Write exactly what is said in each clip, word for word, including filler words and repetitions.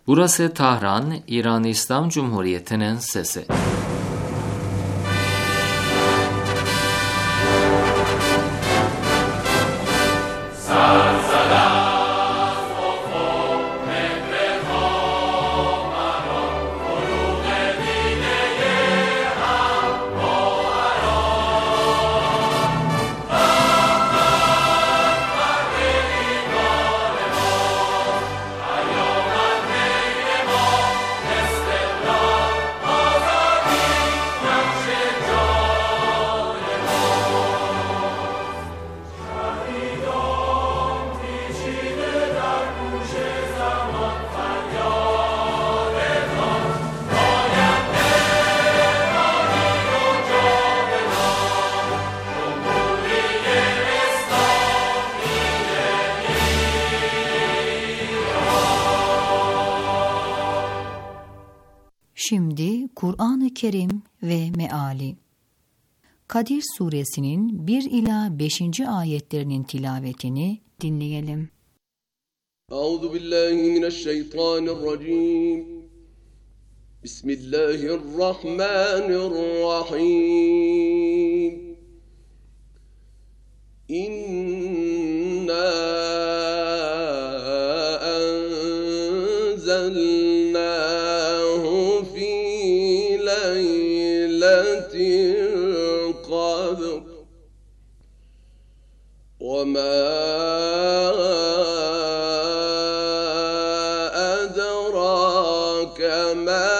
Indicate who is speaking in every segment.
Speaker 1: Burası Tahran, İran İslam Cumhuriyeti'nin sesi.
Speaker 2: Şimdi Kur'an-ı Kerim ve Meali. Kadir Suresinin bir ila beşinci ayetlerinin tilavetini dinleyelim.
Speaker 3: Euzubillahimineşşeytanirracim. Bismillahirrahmanirrahim. İnna enzelnahu fi leyletil kadr ve ma edrake ma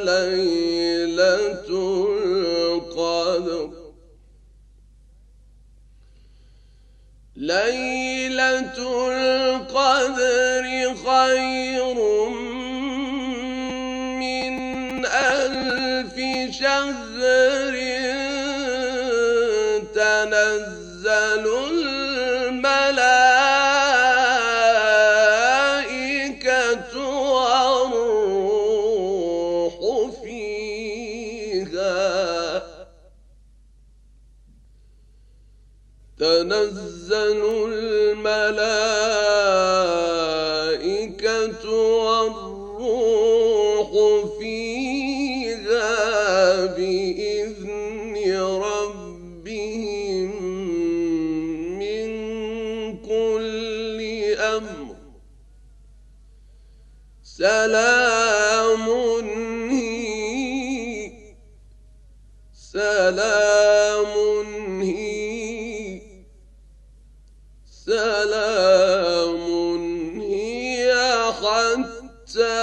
Speaker 3: leyletul kadr. Leyletul kadri hayrun min elfi şehrin tenezzelul melâiketu ve-ruhu fîhâ. تنزل الملائكة والروح فيها بإذن ربهم من كل أمر سلام هي سلام هي سلام هي حتى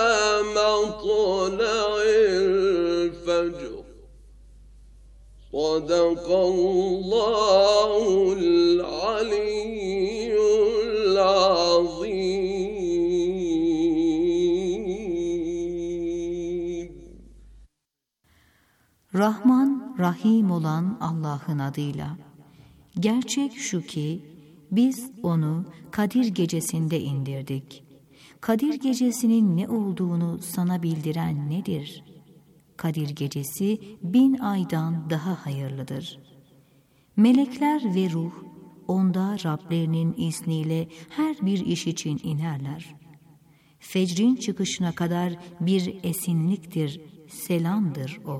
Speaker 3: مطلع الفجر. صدق الله العلي العظيم.
Speaker 2: Rahman, Rahim olan Allah'ın adıyla. Gerçek şu ki, biz onu Kadir gecesinde indirdik. Kadir gecesinin ne olduğunu sana bildiren nedir? Kadir gecesi bin aydan daha hayırlıdır. Melekler ve ruh, onda Rablerinin izniyle her bir iş için inerler. Fecrin çıkışına kadar bir esinliktir, selamdır o.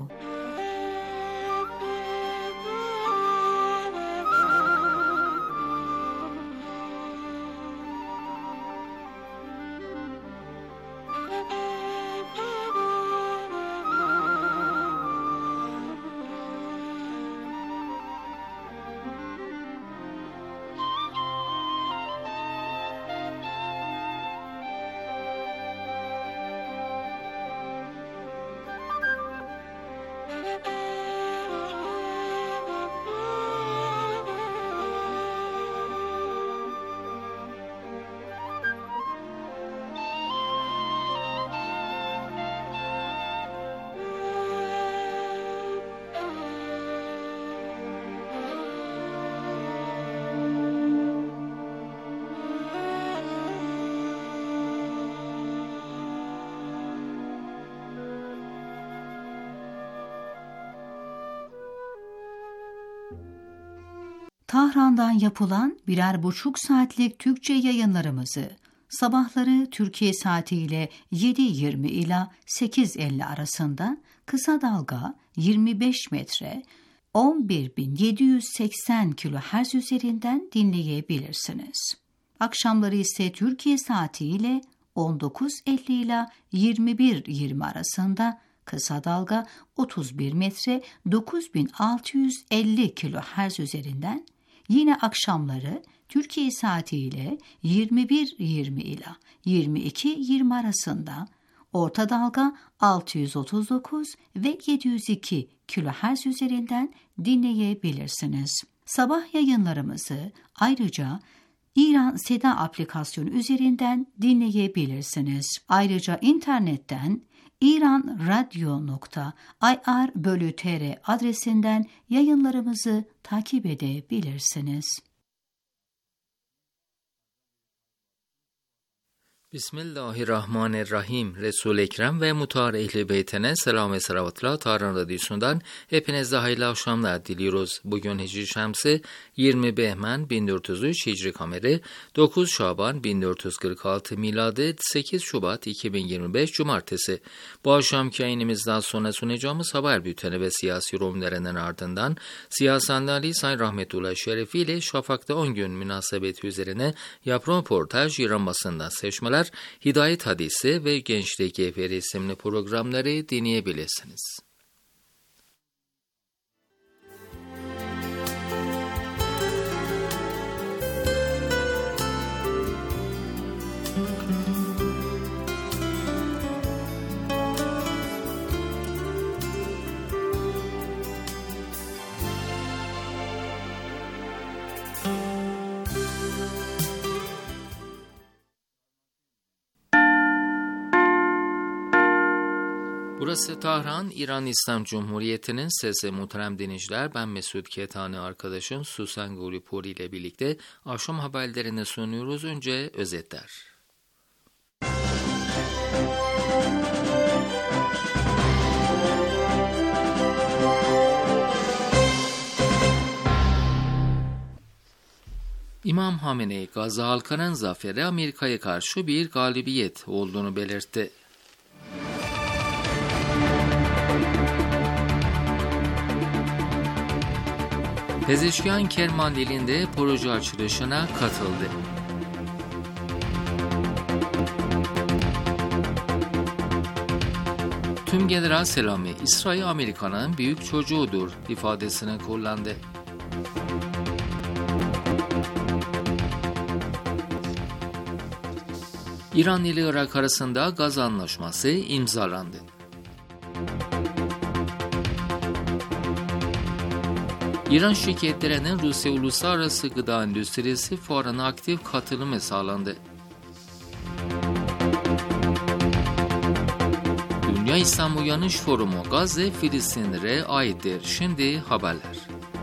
Speaker 2: Tahran'dan yapılan birer buçuk saatlik Türkçe yayınlarımızı Sabahları Türkiye saatiyle yedi yirmi ila sekiz elli arasında kısa dalga yirmi beş metre on bir bin yedi yüz seksen kilohertz üzerinden dinleyebilirsiniz. Akşamları ise Türkiye saatiyle on dokuz elli ila yirmi bir yirmi arasında kısa dalga otuz bir metre dokuz bin altı yüz elli kilohertz üzerinden, yine akşamları Türkiye saatiyle yirmi bir yirmi ila yirmi iki yirmi arasında orta dalga altı yüz otuz dokuz ve yedi yüz iki kilohertz üzerinden dinleyebilirsiniz. Sabah yayınlarımızı ayrıca İran Seda aplikasyonu üzerinden dinleyebilirsiniz. Ayrıca internetten iranradyo nokta ir bölü tr adresinden yayınlarımızı takip edebilirsiniz.
Speaker 1: Bismillahirrahmanirrahim. Resul-i Ekrem ve mutar ehli beytine selam ve selavatla Tarhan Radyosu'ndan hepinize hayırlı akşamlar diliyoruz. Bugün Hicri Şemsi yirmi Behmen bin dört yüz üç, Hicri Kameri dokuz Şaban bin dört yüz kırk altı, miladi sekiz Şubat iki bin yirmi beş Cumartesi. Bu akşamki yayınımızdan sonra sunacağımız haber bülteni ve siyasi yorumlarının ardından Siyasen Ali Sayın Rahmetullah Şerefi ile Şafak'ta on gün münasebeti üzerine yapılan röportaj, İran basından seçmeler, Hidayet Hadisi ve Gençlik Eferi isimli programları dinleyebilirsiniz. Burası Tahran, İran İslam Cumhuriyeti'nin sesi. Muhterem dinleyiciler, ben Mesut Ketani, arkadaşım Susan Guripuri ile birlikte akşam haberlerini sunuyoruz. Önce özetler. İmam Hamenei, Gazze halkının zaferi Amerika'ya karşı bir galibiyet olduğunu belirtti. Pezeshkian Kermanlili'nde proje açılışına katıldı. Tüm General Selami, İsrail Amerika'nın büyük çocuğudur ifadesini kullandı. İran ile Irak arasında gaz anlaşması imzalandı. İran şirketlerinin Rusya Uluslararası Gıda Endüstrisi Fuarı'na aktif katılımı sağlandı. Dünya İslam Uyanış Forumu Gazze, Filistinlere aittir. Şimdi haberler.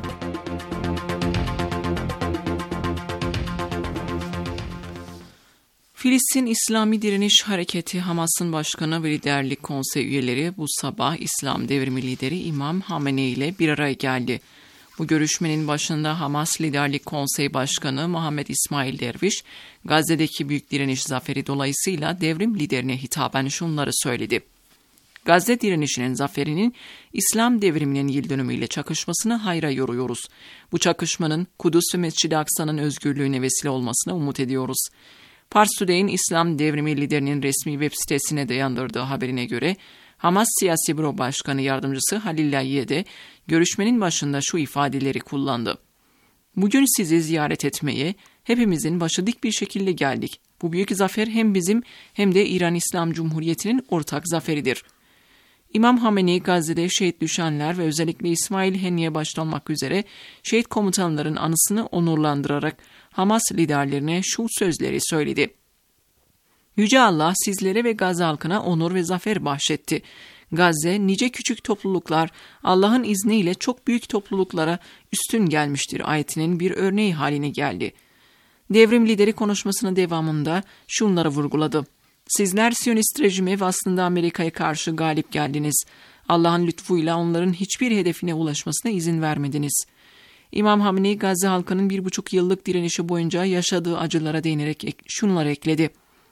Speaker 4: Filistin İslami Direniş Hareketi Hamas'ın başkanı ve liderlik konsey üyeleri bu sabah İslam Devrimi lideri İmam Hamenei ile bir araya geldi. Bu görüşmenin başında Hamas Liderlik Konseyi Başkanı Muhammed İsmail Derviş, Gazze'deki büyük direniş zaferi dolayısıyla devrim liderine hitaben şunları söyledi. Gazze direnişinin zaferinin İslam devriminin yıl dönümüyle çakışmasını hayra yoruyoruz. Bu çakışmanın Kudüs ve Mescid-i Aksa'nın özgürlüğüne vesile olmasını umut ediyoruz. Pars Today'in İslam devrimi liderinin resmi web sitesine dayandırdığı haberine göre, Hamas Siyasi Büro Başkanı Yardımcısı Halil Layye de görüşmenin başında şu ifadeleri kullandı. Bugün sizi ziyaret etmeye hepimizin başı dik bir şekilde geldik. Bu büyük zafer hem bizim hem de İran İslam Cumhuriyeti'nin ortak zaferidir. İmam Hamenei Gazze'de şehit düşenler ve özellikle İsmail Haniye başta olmak üzere şehit komutanların anısını onurlandırarak Hamas liderlerine şu sözleri söyledi. Yüce Allah sizlere ve Gazze halkına onur ve zafer bahşetti. Gazze nice küçük topluluklar Allah'ın izniyle çok büyük topluluklara üstün gelmiştir ayetinin bir örneği haline geldi. Devrim lideri konuşmasının devamında şunları vurguladı. Sizler Siyonist rejime ve aslında Amerika'ya karşı galip geldiniz. Allah'ın lütfuyla onların hiçbir hedefine ulaşmasına izin vermediniz. İmam Hamenei Gazze halkının bir buçuk yıllık direnişi boyunca yaşadığı acılara değinerek şunları ekledi.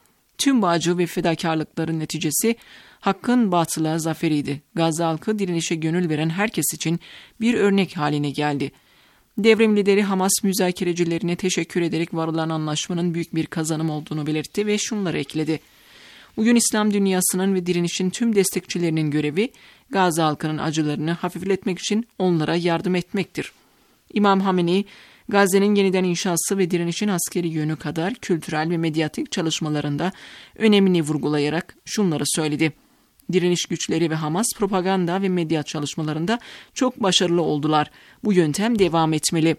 Speaker 4: tüm bu acı ve fedakarlıkların neticesi hakkın batıla zaferiydi. Gazze halkı direnişe gönül veren herkes için bir örnek haline geldi. Devrim lideri Hamas müzakerecilerine teşekkür ederek varılan anlaşmanın büyük bir kazanım olduğunu belirtti ve şunları ekledi. Bugün İslam dünyasının ve direnişin tüm destekçilerinin görevi Gazze halkının acılarını hafifletmek için onlara yardım etmektir. İmam Hamenei, Gazze'nin yeniden inşası ve direnişin askeri yönü kadar kültürel ve medyatik çalışmalarında önemini vurgulayarak şunları söyledi. Direniş güçleri ve Hamas propaganda ve medya çalışmalarında çok başarılı oldular. Bu yöntem devam etmeli.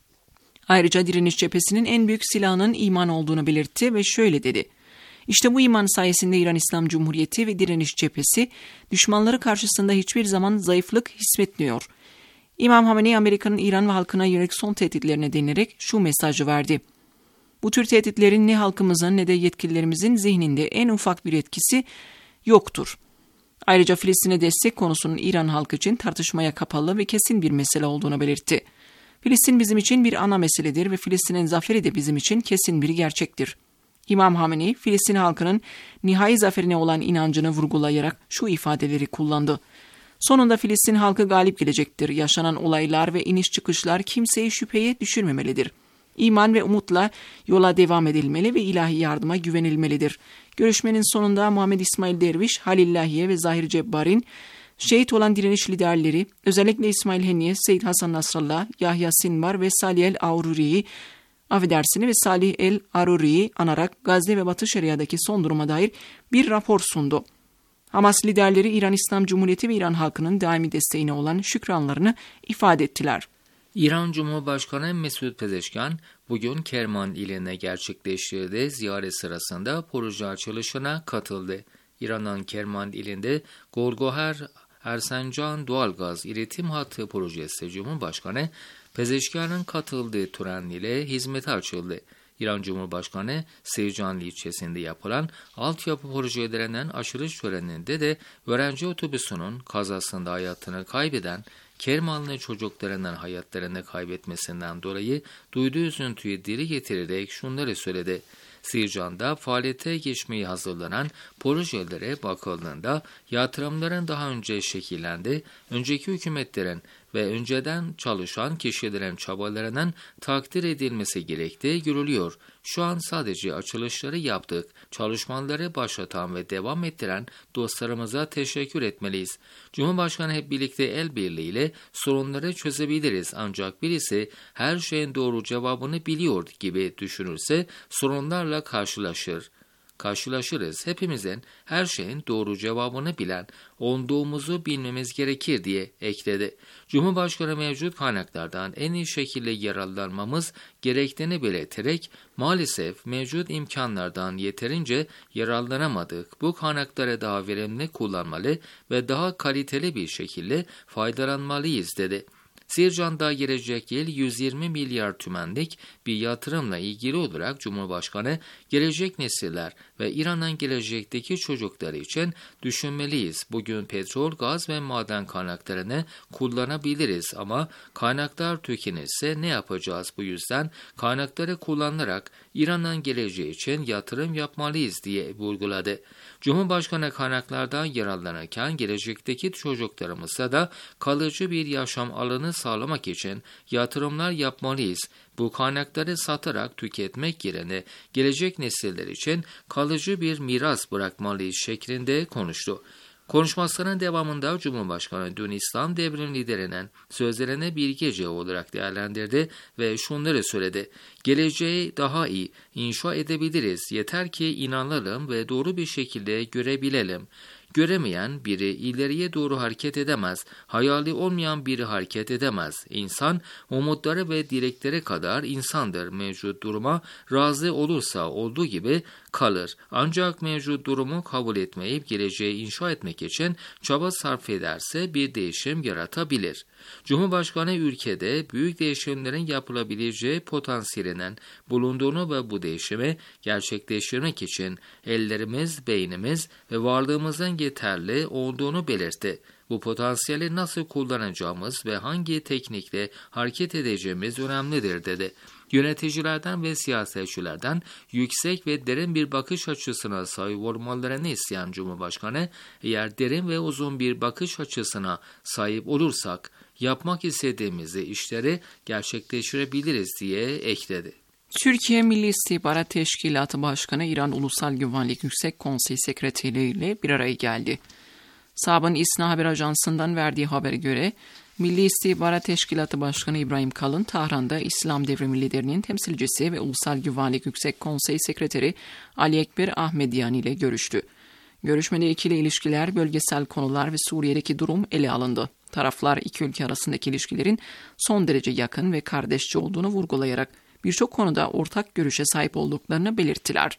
Speaker 4: Ayrıca direniş cephesinin en büyük silahının iman olduğunu belirtti ve şöyle dedi. İşte bu iman sayesinde İran İslam Cumhuriyeti ve direniş cephesi düşmanları karşısında hiçbir zaman zayıflık hissetmiyor. İmam Hamenei Amerika'nın İran ve halkına yönelik son tehditlerine değinerek şu mesajı verdi. Bu tür tehditlerin ne halkımızın ne de yetkililerimizin zihninde en ufak bir etkisi yoktur. Ayrıca Filistin'e destek konusunun İran halkı için tartışmaya kapalı ve kesin bir mesele olduğunu belirtti. Filistin bizim için bir ana meseledir ve Filistin'in zaferi de bizim için kesin bir gerçektir. İmam Hamenei, Filistin halkının nihai zaferine olan inancını vurgulayarak şu ifadeleri kullandı. Sonunda Filistin halkı galip gelecektir. Yaşanan olaylar ve iniş çıkışlar kimseyi şüpheye düşürmemelidir. İman ve umutla yola devam edilmeli ve ilahi yardıma güvenilmelidir. Görüşmenin sonunda Muhammed İsmail Derviş, Halil Lahiye ve Zahir Cebbar'in şehit olan direniş liderleri, özellikle İsmail Heniye, Seyyid Hasan Nasrallah, Yahya Sinvar ve Salih el-Aruri'yi Affedersini ve Salih el-Aruri'yi anarak Gazze ve Batı Şeria'daki son duruma dair bir rapor sundu. Hamas liderleri İran İslam Cumhuriyeti ve İran halkının daimi desteğine olan şükranlarını ifade ettiler.
Speaker 1: İran Cumhurbaşkanı Mesud Pezeşkan bugün Kerman iline gerçekleştirdiği ziyaret sırasında proje açılışına katıldı. İran'ın Kerman ilinde Golgoher Ersencan Doğalgaz İletim Hattı projesi Cumhurbaşkanı Pezeşkan'ın katıldığı tören ile hizmete açıldı. İran Cumhurbaşkanı Seycanlı ilçesinde yapılan altyapı projelerinden açılış töreninde de öğrenci otobüsünün kazasında hayatını kaybeden Kermanlı çocuklarının hayatlarını kaybetmesinden dolayı duyduğu üzüntüyü dile getirerek şunları söyledi. Seycan'da faaliyete geçmeyi hazırlanan projelere bakıldığında yatırımların daha önce şekillendi, önceki hükümetlerin ve önceden çalışan kişilerin çabalarının takdir edilmesi gerektiği görülüyor. Şu an sadece açılışları yaptık. Çalışmaları başlatan ve devam ettiren dostlarımıza teşekkür etmeliyiz. Cumhurbaşkanı hep birlikte el birliğiyle sorunları çözebiliriz. Ancak birisi her şeyin doğru cevabını biliyor gibi düşünürse sorunlarla karşılaşır. Karşılaşırız. Hepimizin her şeyin doğru cevabını bilen olduğumuzu bilmemiz gerekir diye ekledi. Cumhurbaşkanı mevcut kaynaklardan en iyi şekilde yararlanmamız gerektiğini belirterek maalesef mevcut imkanlardan yeterince yararlanamadık. Bu kaynakları daha verimli kullanmalı ve daha kaliteli bir şekilde faydalanmalıyız dedi. Sircan'da gelecek yıl yüz yirmi milyar tümenlik bir yatırımla ilgili olarak Cumhurbaşkanı gelecek nesiller ve İran'ın gelecekteki çocukları için düşünmeliyiz. Bugün petrol, gaz ve maden kaynaklarını kullanabiliriz ama kaynaklar tükenirse ne yapacağız? Bu yüzden kaynakları kullanarak İran'ın geleceği için yatırım yapmalıyız diye vurguladı. Cumhurbaşkanı kaynaklardan yararlanırken gelecekteki çocuklarımıza da kalıcı bir yaşam alanı sağlamak için yatırımlar yapmalıyız. Bu kaynakları satarak tüketmek yerine gelecek nesiller için kalıcı bir miras bırakmalıyız şeklinde konuştu. Konuşmasının devamında Cumhurbaşkanı dün İslam devrim liderinin sözlerini bir gece olarak değerlendirdi ve şunları söyledi. Geleceği daha iyi inşa edebiliriz. Yeter ki inanalım ve doğru bir şekilde görebilelim. Göremeyen biri ileriye doğru hareket edemez, hayali olmayan biri hareket edemez. İnsan, umutları ve dilekleri kadar insandır. Mevcut duruma razı olursa olduğu gibi kalır. Ancak mevcut durumu kabul etmeyip geleceği inşa etmek için çaba sarf ederse bir değişim yaratabilir. Cumhurbaşkanı ülkede büyük değişimlerin yapılabileceği potansiyelinin bulunduğunu ve bu değişimi gerçekleştirmek için ellerimiz, beynimiz ve varlığımızın yeterli olduğunu belirtti. Bu potansiyeli nasıl kullanacağımız ve hangi teknikle hareket edeceğimiz önemlidir dedi. Yöneticilerden ve siyasetçilerden yüksek ve derin bir bakış açısına sahip olmalarını isteyen Cumhurbaşkanı, eğer derin ve uzun bir bakış açısına sahip olursak, yapmak istediğimiz işleri gerçekleştirebiliriz diye ekledi.
Speaker 4: Türkiye Milli İstihbarat Teşkilatı Başkanı İran Ulusal Güvenlik Yüksek Konseyi Sekreteri ile bir araya geldi. SAB'ın İSNA Haber Ajansı'ndan verdiği habere göre, Milli İstihbarat Teşkilatı Başkanı İbrahim Kalın, Tahran'da İslam Devrimi Liderinin temsilcisi ve Ulusal Güvenlik Yüksek Konseyi Sekreteri Ali Ekber Ahmediyan ile görüştü. Görüşmede ikili ilişkiler, bölgesel konular ve Suriye'deki durum ele alındı. Taraflar iki ülke arasındaki ilişkilerin son derece yakın ve kardeşçe olduğunu vurgulayarak birçok konuda ortak görüşe sahip olduklarını belirttiler.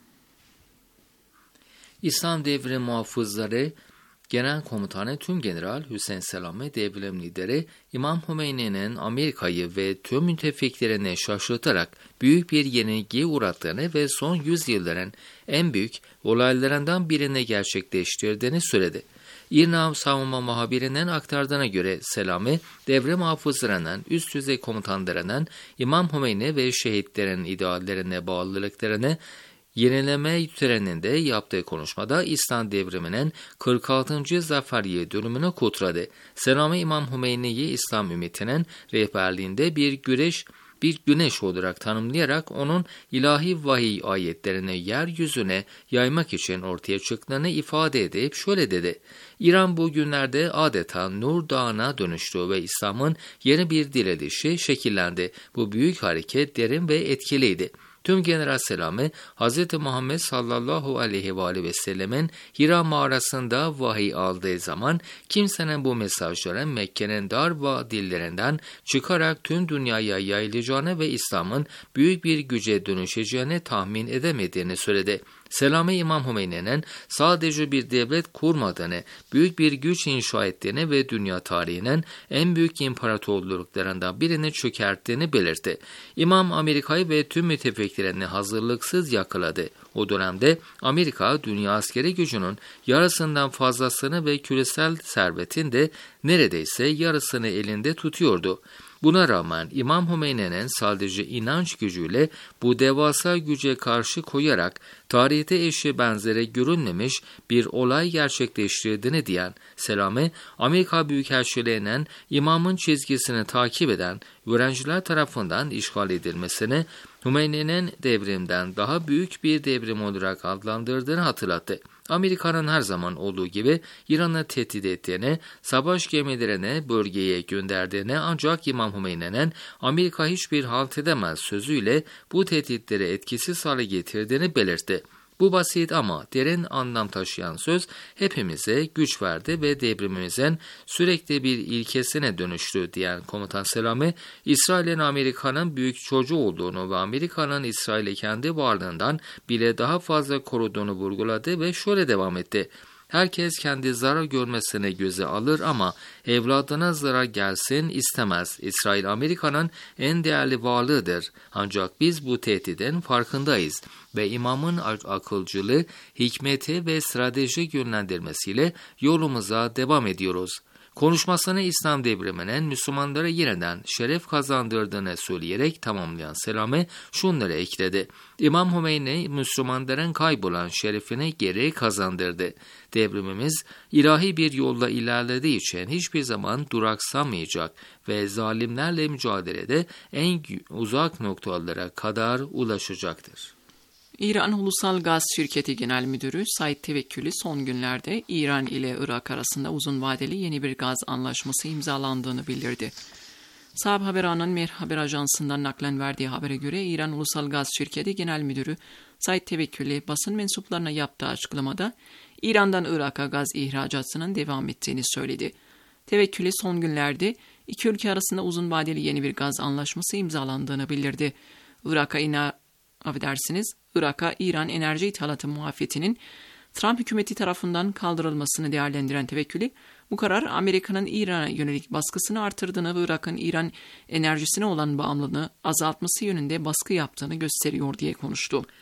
Speaker 1: İslam Devrim Muhafızları Genel Komutanı Tümgeneral Hüseyin Selami, devrim lideri İmam Hümeyni'nin Amerika'yı ve tüm müttefiklerini şaşırtarak büyük bir yenilgiye uğrattığını ve son yüzyılların en büyük olaylarından birini gerçekleştirdiğini söyledi. İrna savunma muhabirinin aktardığına göre Selami, devrim muhafızlarının üst düzey komutanlarının İmam Hümeyni ve şehitlerin ideallerine bağlılıklarını yenileme töreninde yaptığı konuşmada İslam devriminin kırk altıncı zafer yıl dönümünü kutladı. Selami, İmam Hümeyni'yi İslam ümmetinin rehberliğinde bir güneş bir güneş olarak tanımlayarak onun ilahi vahiy ayetlerini yeryüzüne yaymak için ortaya çıktığını ifade edip şöyle dedi: İran bugünlerde adeta Nur Dağı'na dönüştü ve İslam'ın yeni bir dirilişi şekillendi. Bu büyük hareket derin ve etkiliydi. Tümgeneral Selami, Hz. Muhammed sallallahu aleyhi ve aleyhi ve sellemin Hira mağarasında vahiy aldığı zaman kimsenin bu mesajların Mekke'nin dar vadilerinden çıkarak tüm dünyaya yayılacağını ve İslam'ın büyük bir güce dönüşeceğini tahmin edemediğini söyledi. Selami, İmam Hümeyni'nin sadece bir devlet kurmadığını, büyük bir güç inşa ettiğini ve dünya tarihinin en büyük imparatorluklarından birini çökerttiğini belirtti. İmam, Amerika'yı ve tüm müttefiklerini hazırlıksız yakaladı. O dönemde Amerika, dünya askeri gücünün yarısından fazlasını ve küresel servetin de neredeyse yarısını elinde tutuyordu. Buna rağmen İmam Hümeyni'nin sadece inanç gücüyle bu devasa güce karşı koyarak tarihte eşi benzeri görülmemiş bir olay gerçekleştirdiğini diyen Selami, Amerika Büyükelçiliği'nin imamın çizgisini takip eden öğrenciler tarafından işgal edilmesini Hümeyni'nin devrimden daha büyük bir devrim olarak adlandırdığını hatırlattı. Amerika'nın her zaman olduğu gibi İran'ı tehdit ettiğini, savaş gemilerini bölgeye gönderdiğini, ancak İmam Hümeyni'nin Amerika hiçbir halt edemez sözüyle bu tehditleri etkisiz hale getirdiğini belirtti. Bu basit ama derin anlam taşıyan söz hepimize güç verdi ve devrimimizin sürekli bir ilkesine dönüştü diyen Komutan Selami, İsrail'in Amerika'nın büyük çocuğu olduğunu ve Amerika'nın İsrail'i kendi varlığından bile daha fazla koruduğunu vurguladı ve şöyle devam etti: Herkes kendi zarar görmesine göze alır ama evladına zarar gelsin istemez. İsrail Amerika'nın en değerli varlığıdır. Ancak biz bu tehdidin farkındayız ve imamın akılcılığı, hikmeti ve strateji yönlendirmesiyle yolumuza devam ediyoruz. Konuşmasını İslam devriminin Müslümanlara yeniden şeref kazandırdığını söyleyerek tamamlayan Selami şunları ekledi: İmam Hümeyni Müslümanların kaybolan şerefini geri kazandırdı. Devrimimiz ilahi bir yolla ilerlediği için hiçbir zaman duraksamayacak ve zalimlerle mücadelede en uzak noktalara kadar ulaşacaktır.
Speaker 4: İran Ulusal Gaz Şirketi Genel Müdürü Said Tevekkülü son günlerde İran ile Irak arasında uzun vadeli yeni bir gaz anlaşması imzalandığını bildirdi. Sahab Haber Ağı'nın Mehr Haber Ajansı'ndan naklen verdiği habere göre İran Ulusal Gaz Şirketi Genel Müdürü Said Tevekkülü basın mensuplarına yaptığı açıklamada İran'dan Irak'a gaz ihracatının devam ettiğini söyledi. Tevekkülü son günlerde iki ülke arasında uzun vadeli yeni bir gaz anlaşması imzalandığını bildirdi. Irak'a ina Affedersiniz, Irak'a İran enerji ithalatı muafiyetinin Trump hükümeti tarafından kaldırılmasını değerlendiren Tevekkülü, bu karar Amerika'nın İran'a yönelik baskısını artırdığını ve Irak'ın İran enerjisine olan bağımlılığını azaltması yönünde baskı yaptığını gösteriyor diye konuştu.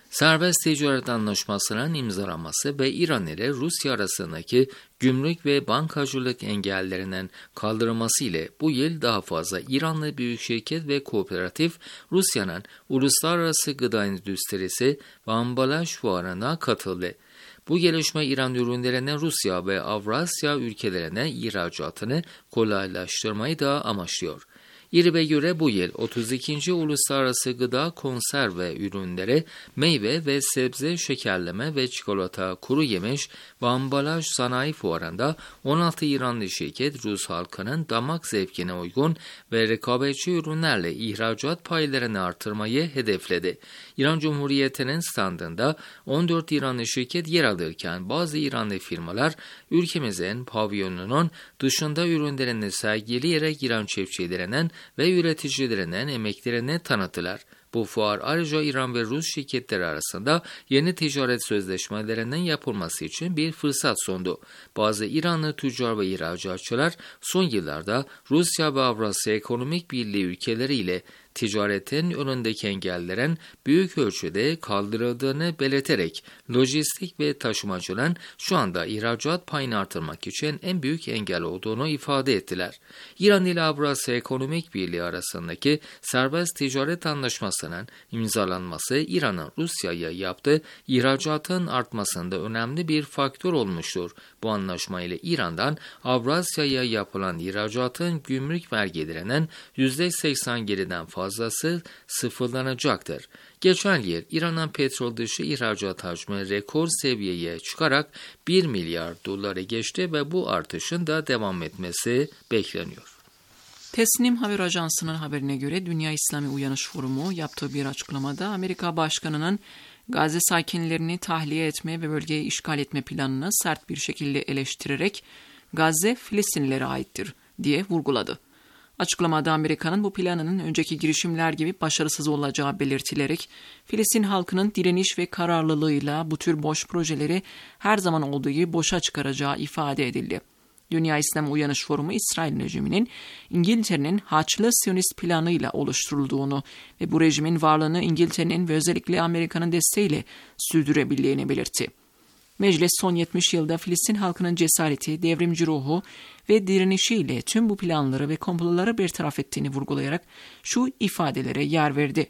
Speaker 1: Serbest ticaret anlaşmasının imzalanması ve İran ile Rusya arasındaki gümrük ve bankacılık engellerinin kaldırılması ile bu yıl daha fazla İranlı büyük şirket ve kooperatif Rusya'nın uluslararası gıda endüstrisi ve ambalaj fuarına katıldı. Bu gelişme İran ürünlerine Rusya ve Avrasya ülkelerine ihracatını kolaylaştırmayı da amaçlıyor. İ R İ B'e göre bu yıl otuz ikinci Uluslararası Gıda Konserve Ürünleri, Meyve ve Sebze Şekerleme ve Çikolata, Kuru Yemiş ve Ambalaj Sanayi Fuarı'nda on altı İranlı şirket Rus halkının damak zevkine uygun ve rekabetçi ürünlerle ihracat paylarını artırmayı hedefledi. İran Cumhuriyeti'nin standında on dört İranlı şirket yer alırken bazı İranlı firmalar ülkemizin pavyonunun dışında ürünlerini sergileyerek İran çiftçilerinin ve üreticilerinin emeklerini tanıttılar. Bu fuar ayrıca İran ve Rus şirketleri arasında yeni ticaret sözleşmelerinin yapılması için bir fırsat sundu. Bazı İranlı tüccar ve ihracatçılar son yıllarda Rusya ve Avrasya Ekonomik Birliği ülkeleriyle ticaretin önündeki engellerin büyük ölçüde kaldırıldığını belirterek lojistik ve taşımacılığın şu anda ihracat payını artırmak için en büyük engel olduğunu ifade ettiler. İran ile Avrasya Ekonomik Birliği arasındaki serbest ticaret anlaşmasının imzalanması İran'ın Rusya'ya yaptığı ihracatın artmasında önemli bir faktör olmuştur. Bu anlaşma ile İran'dan Avrasya'ya yapılan ihracatın gümrük vergilerinin yüzde seksen geriden fazlası sıfırlanacaktır. Geçen yıl İran'ın petrol dışı ihracat hacmi rekor seviyeye çıkarak bir milyar doları geçti ve bu artışın da devam etmesi bekleniyor.
Speaker 4: Tesnim Haber Ajansı'nın haberine göre Dünya İslami Uyanış Forumu yaptığı bir açıklamada Amerika Başkanı'nın Gazze sakinlerini tahliye etme ve bölgeyi işgal etme planını sert bir şekilde eleştirerek Gazze Filistinlilere aittir diye vurguladı. Açıklamada Amerika'nın bu planının önceki girişimler gibi başarısız olacağı belirtilerek Filistin halkının direniş ve kararlılığıyla bu tür boş projeleri her zaman olduğu gibi boşa çıkaracağı ifade edildi. Dünya İslam Uyanış Forumu, İsrail rejiminin İngiltere'nin Haçlı Siyonist planıyla oluşturulduğunu ve bu rejimin varlığını İngiltere'nin ve özellikle Amerika'nın desteğiyle sürdürebildiğini belirtti. Meclis son yetmiş yılda Filistin halkının cesareti, devrimci ruhu ve direnişiyle tüm bu planları ve komploları bertaraf ettiğini vurgulayarak şu ifadelere yer verdi.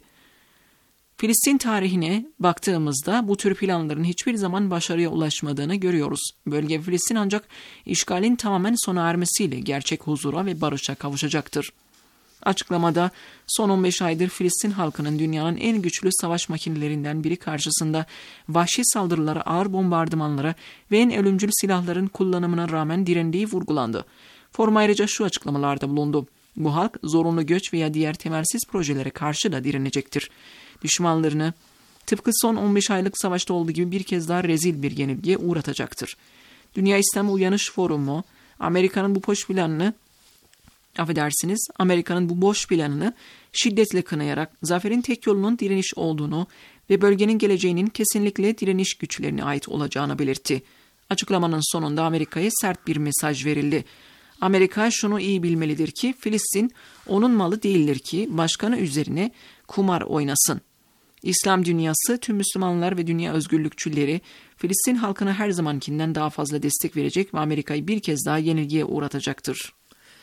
Speaker 4: Filistin tarihine baktığımızda bu tür planların hiçbir zaman başarıya ulaşmadığını görüyoruz. Bölge Filistin ancak işgalin tamamen sona ermesiyle gerçek huzura ve barışa kavuşacaktır. Açıklamada son on beş aydır Filistin halkının dünyanın en güçlü savaş makinelerinden biri karşısında vahşi saldırılara, ağır bombardımanlara ve en ölümcül silahların kullanımına rağmen direndiği vurgulandı. Forum ayrıca şu açıklamalarda bulundu. Bu halk zorunlu göç veya diğer temelsiz projelere karşı da direnecektir. Düşmanlarını tıpkı son on beş aylık savaşta olduğu gibi bir kez daha rezil bir yenilgiye uğratacaktır. Dünya İslam Uyanış Forumu, Amerika'nın bu boş planını, affedersiniz, Amerika'nın bu boş planını şiddetle kınayarak zaferin tek yolunun direniş olduğunu ve bölgenin geleceğinin kesinlikle direniş güçlerine ait olacağını belirtti. Açıklamanın sonunda Amerika'ya sert bir mesaj verildi. Amerika şunu iyi bilmelidir ki Filistin onun malı değildir ki başkanı üzerine kumar oynasın. İslam dünyası, tüm Müslümanlar ve dünya özgürlükçüleri Filistin halkına her zamankinden daha fazla destek verecek ve Amerika'yı bir kez daha yenilgiye uğratacaktır.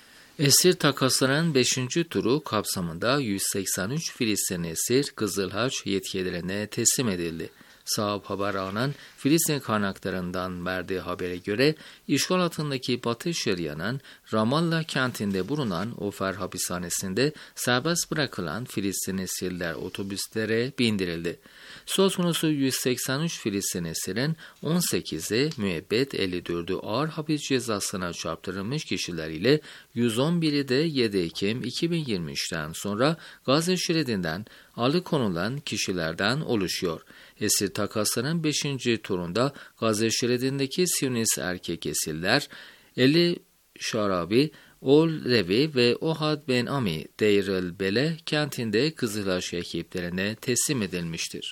Speaker 1: Esir takaslarının beşinci turu kapsamında yüz seksen üç Filistin esir Kızılhaç yetkililerine teslim edildi. Sahab haber alan Filistin kaynaklarından verdiği habere göre işgal altındaki Batı Şeria'nın Ramallah kentinde bulunan Ofer hapishanesinde serbest bırakılan Filistin esirler otobüslere bindirildi. Söz konusu yüz seksen üç Filistin esirin on sekizi müebbet, elli dördü ağır hapis cezasına çarptırılmış kişiler ile yüz on biri de yedi Ekim iki bin yirmi üçten sonra Gazze şeridinden alıkonulan kişilerden oluşuyor. Esir takasının beşinci turunda Gazze şeridindeki Siyonist erkek esirler Eli Şarabi, Ol Levi ve Ohad Ben Ami Deir el-Bele kentinde Kızılhaç ekiplerine teslim edilmiştir.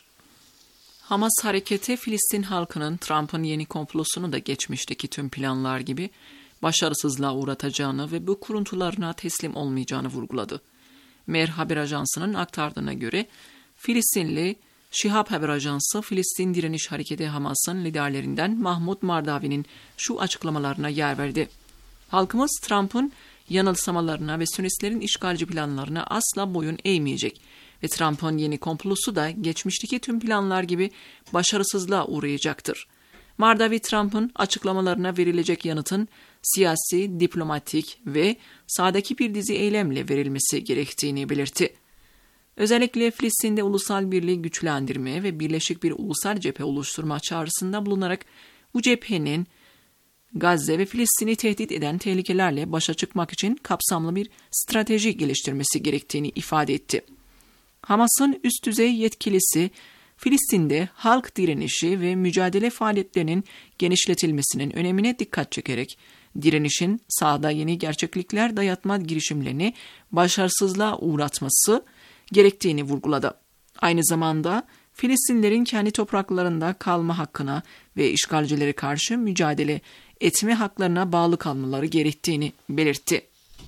Speaker 4: Hamas hareketi Filistin halkının Trump'ın yeni komplosunu da geçmişteki tüm planlar gibi başarısızlığa uğratacağını ve bu kuruntularına teslim olmayacağını vurguladı. Mer haber ajansının aktardığına göre Filistinli Şihab Haber Ajansı, Filistin Direniş Hareketi Hamas'ın liderlerinden Mahmud Mardavi'nin şu açıklamalarına yer verdi. Halkımız Trump'ın yanılsamalarına ve Siyonistlerin işgalci planlarına asla boyun eğmeyecek ve Trump'ın yeni komplosu da geçmişteki tüm planlar gibi başarısızlığa uğrayacaktır. Mardavi, Trump'ın açıklamalarına verilecek yanıtın siyasi, diplomatik ve sahadaki bir dizi eylemle verilmesi gerektiğini belirtti. Özellikle Filistin'de ulusal birliği güçlendirme ve birleşik bir ulusal cephe oluşturma çağrısında bulunarak bu cephenin Gazze ve Filistin'i tehdit eden tehlikelerle başa çıkmak için kapsamlı bir strateji geliştirmesi gerektiğini ifade etti. Hamas'ın üst düzey yetkilisi, Filistin'de halk direnişi ve mücadele faaliyetlerinin genişletilmesinin önemine dikkat çekerek, direnişin sahada yeni gerçeklikler dayatma girişimlerini başarısızlığa uğratması gerektiğini vurguladı. Aynı zamanda Filistinlilerin kendi topraklarında kalma hakkına ve işgalcilere karşı mücadele etme haklarına bağlı kalmaları gerektiğini belirtti.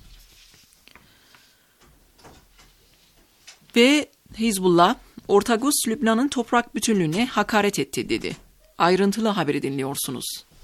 Speaker 4: Ve Hizbullah, Orta Kudüs, Lübnan'ın toprak bütünlüğüne hakaret etti dedi. Ayrıntılı haberi dinliyorsunuz.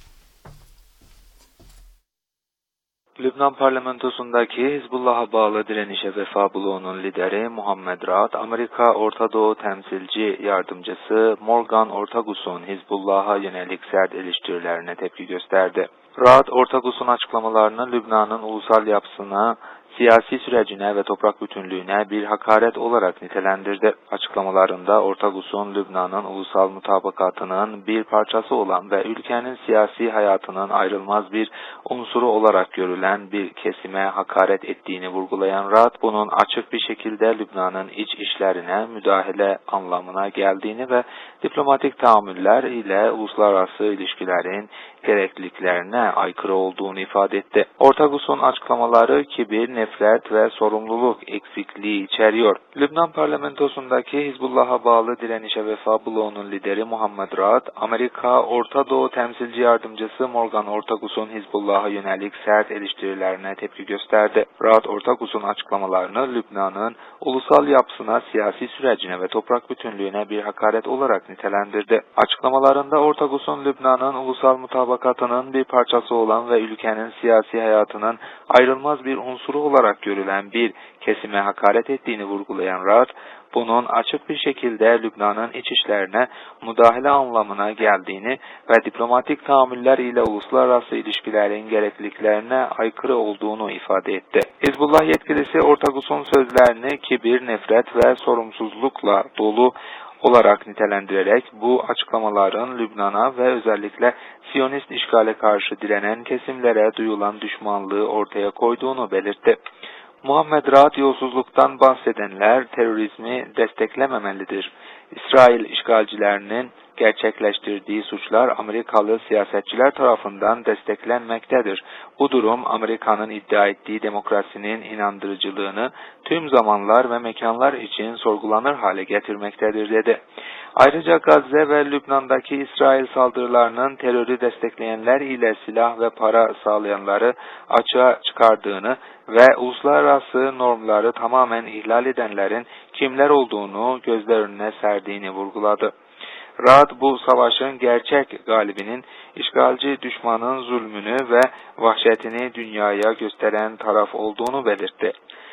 Speaker 5: Lübnan parlamentosundaki Hizbullah'a bağlı Direnişe Vefa bloğunun lideri Muhammed Raad, Amerika Orta Doğu temsilci yardımcısı Morgan Ortagus'un Hizbullah'a yönelik sert eleştirilerine tepki gösterdi. Raad, Ortagus'un açıklamalarını Lübnan'ın ulusal yapısına, siyasi sürecine ve toprak bütünlüğüne bir hakaret olarak nitelendirdi. Açıklamalarında Ortagus'un Lübnan'ın ulusal mutabakatının bir parçası olan ve ülkenin siyasi hayatının ayrılmaz bir unsuru olarak görülen bir kesime hakaret ettiğini vurgulayan Raad, bunun açık bir şekilde Lübnan'ın iç işlerine müdahale anlamına geldiğini ve diplomatik tahammüller ile uluslararası ilişkilerin gerekliliklerine aykırı olduğunu ifade etti. Ortagus'un açıklamaları kibir, nefret ve sorumluluk eksikliği içeriyor. Lübnan parlamentosundaki Hizbullah'a bağlı Direnişe Vefa bloğunun lideri Muhammed Raad, Amerika Orta Doğu temsilci yardımcısı Morgan Ortagus'un Hizbullah'a yönelik sert eleştirilerine tepki gösterdi. Raad, Ortagus'un açıklamalarını Lübnan'ın ulusal yapısına, siyasi sürecine ve toprak bütünlüğüne bir hakaret olarak nitelendirdi. Açıklamalarında Ortagus'un Lübnan'ın ulusal mutabakatının bir parçası olan ve ülkenin siyasi hayatının ayrılmaz bir unsuru olarak görülen bir kesime hakaret ettiğini vurgulayan Raad, bunun açık bir şekilde Lübnan'ın iç işlerine müdahale anlamına geldiğini ve diplomatik tahammüller ile uluslararası ilişkilerin gerekliliklerine aykırı olduğunu ifade etti. Hizbullah yetkilisi Ortagus'un sözlerini kibir, nefret ve sorumsuzlukla dolu olarak nitelendirerek bu açıklamaların Lübnan'a ve özellikle Siyonist işgale karşı direnen kesimlere duyulan düşmanlığı ortaya koyduğunu belirtti. Muhammed Raad, yolsuzluktan bahsedenler terörizmi desteklememelidir. İsrail işgalcilerinin gerçekleştirdiği suçlar Amerikalı siyasetçiler tarafından desteklenmektedir. Bu durum Amerika'nın iddia ettiği demokrasinin inandırıcılığını tüm zamanlar ve mekanlar için sorgulanır hale getirmektedir dedi. Ayrıca Gazze ve Lübnan'daki İsrail saldırılarının terörü destekleyenler ile silah ve para sağlayanları açığa çıkardığını ve uluslararası normları tamamen ihlal edenlerin kimler olduğunu gözler önüne serdiğini vurguladı. Raad, bu savaşın gerçek galibinin işgalci düşmanın zulmünü ve vahşetini dünyaya gösteren taraf olduğunu belirtti.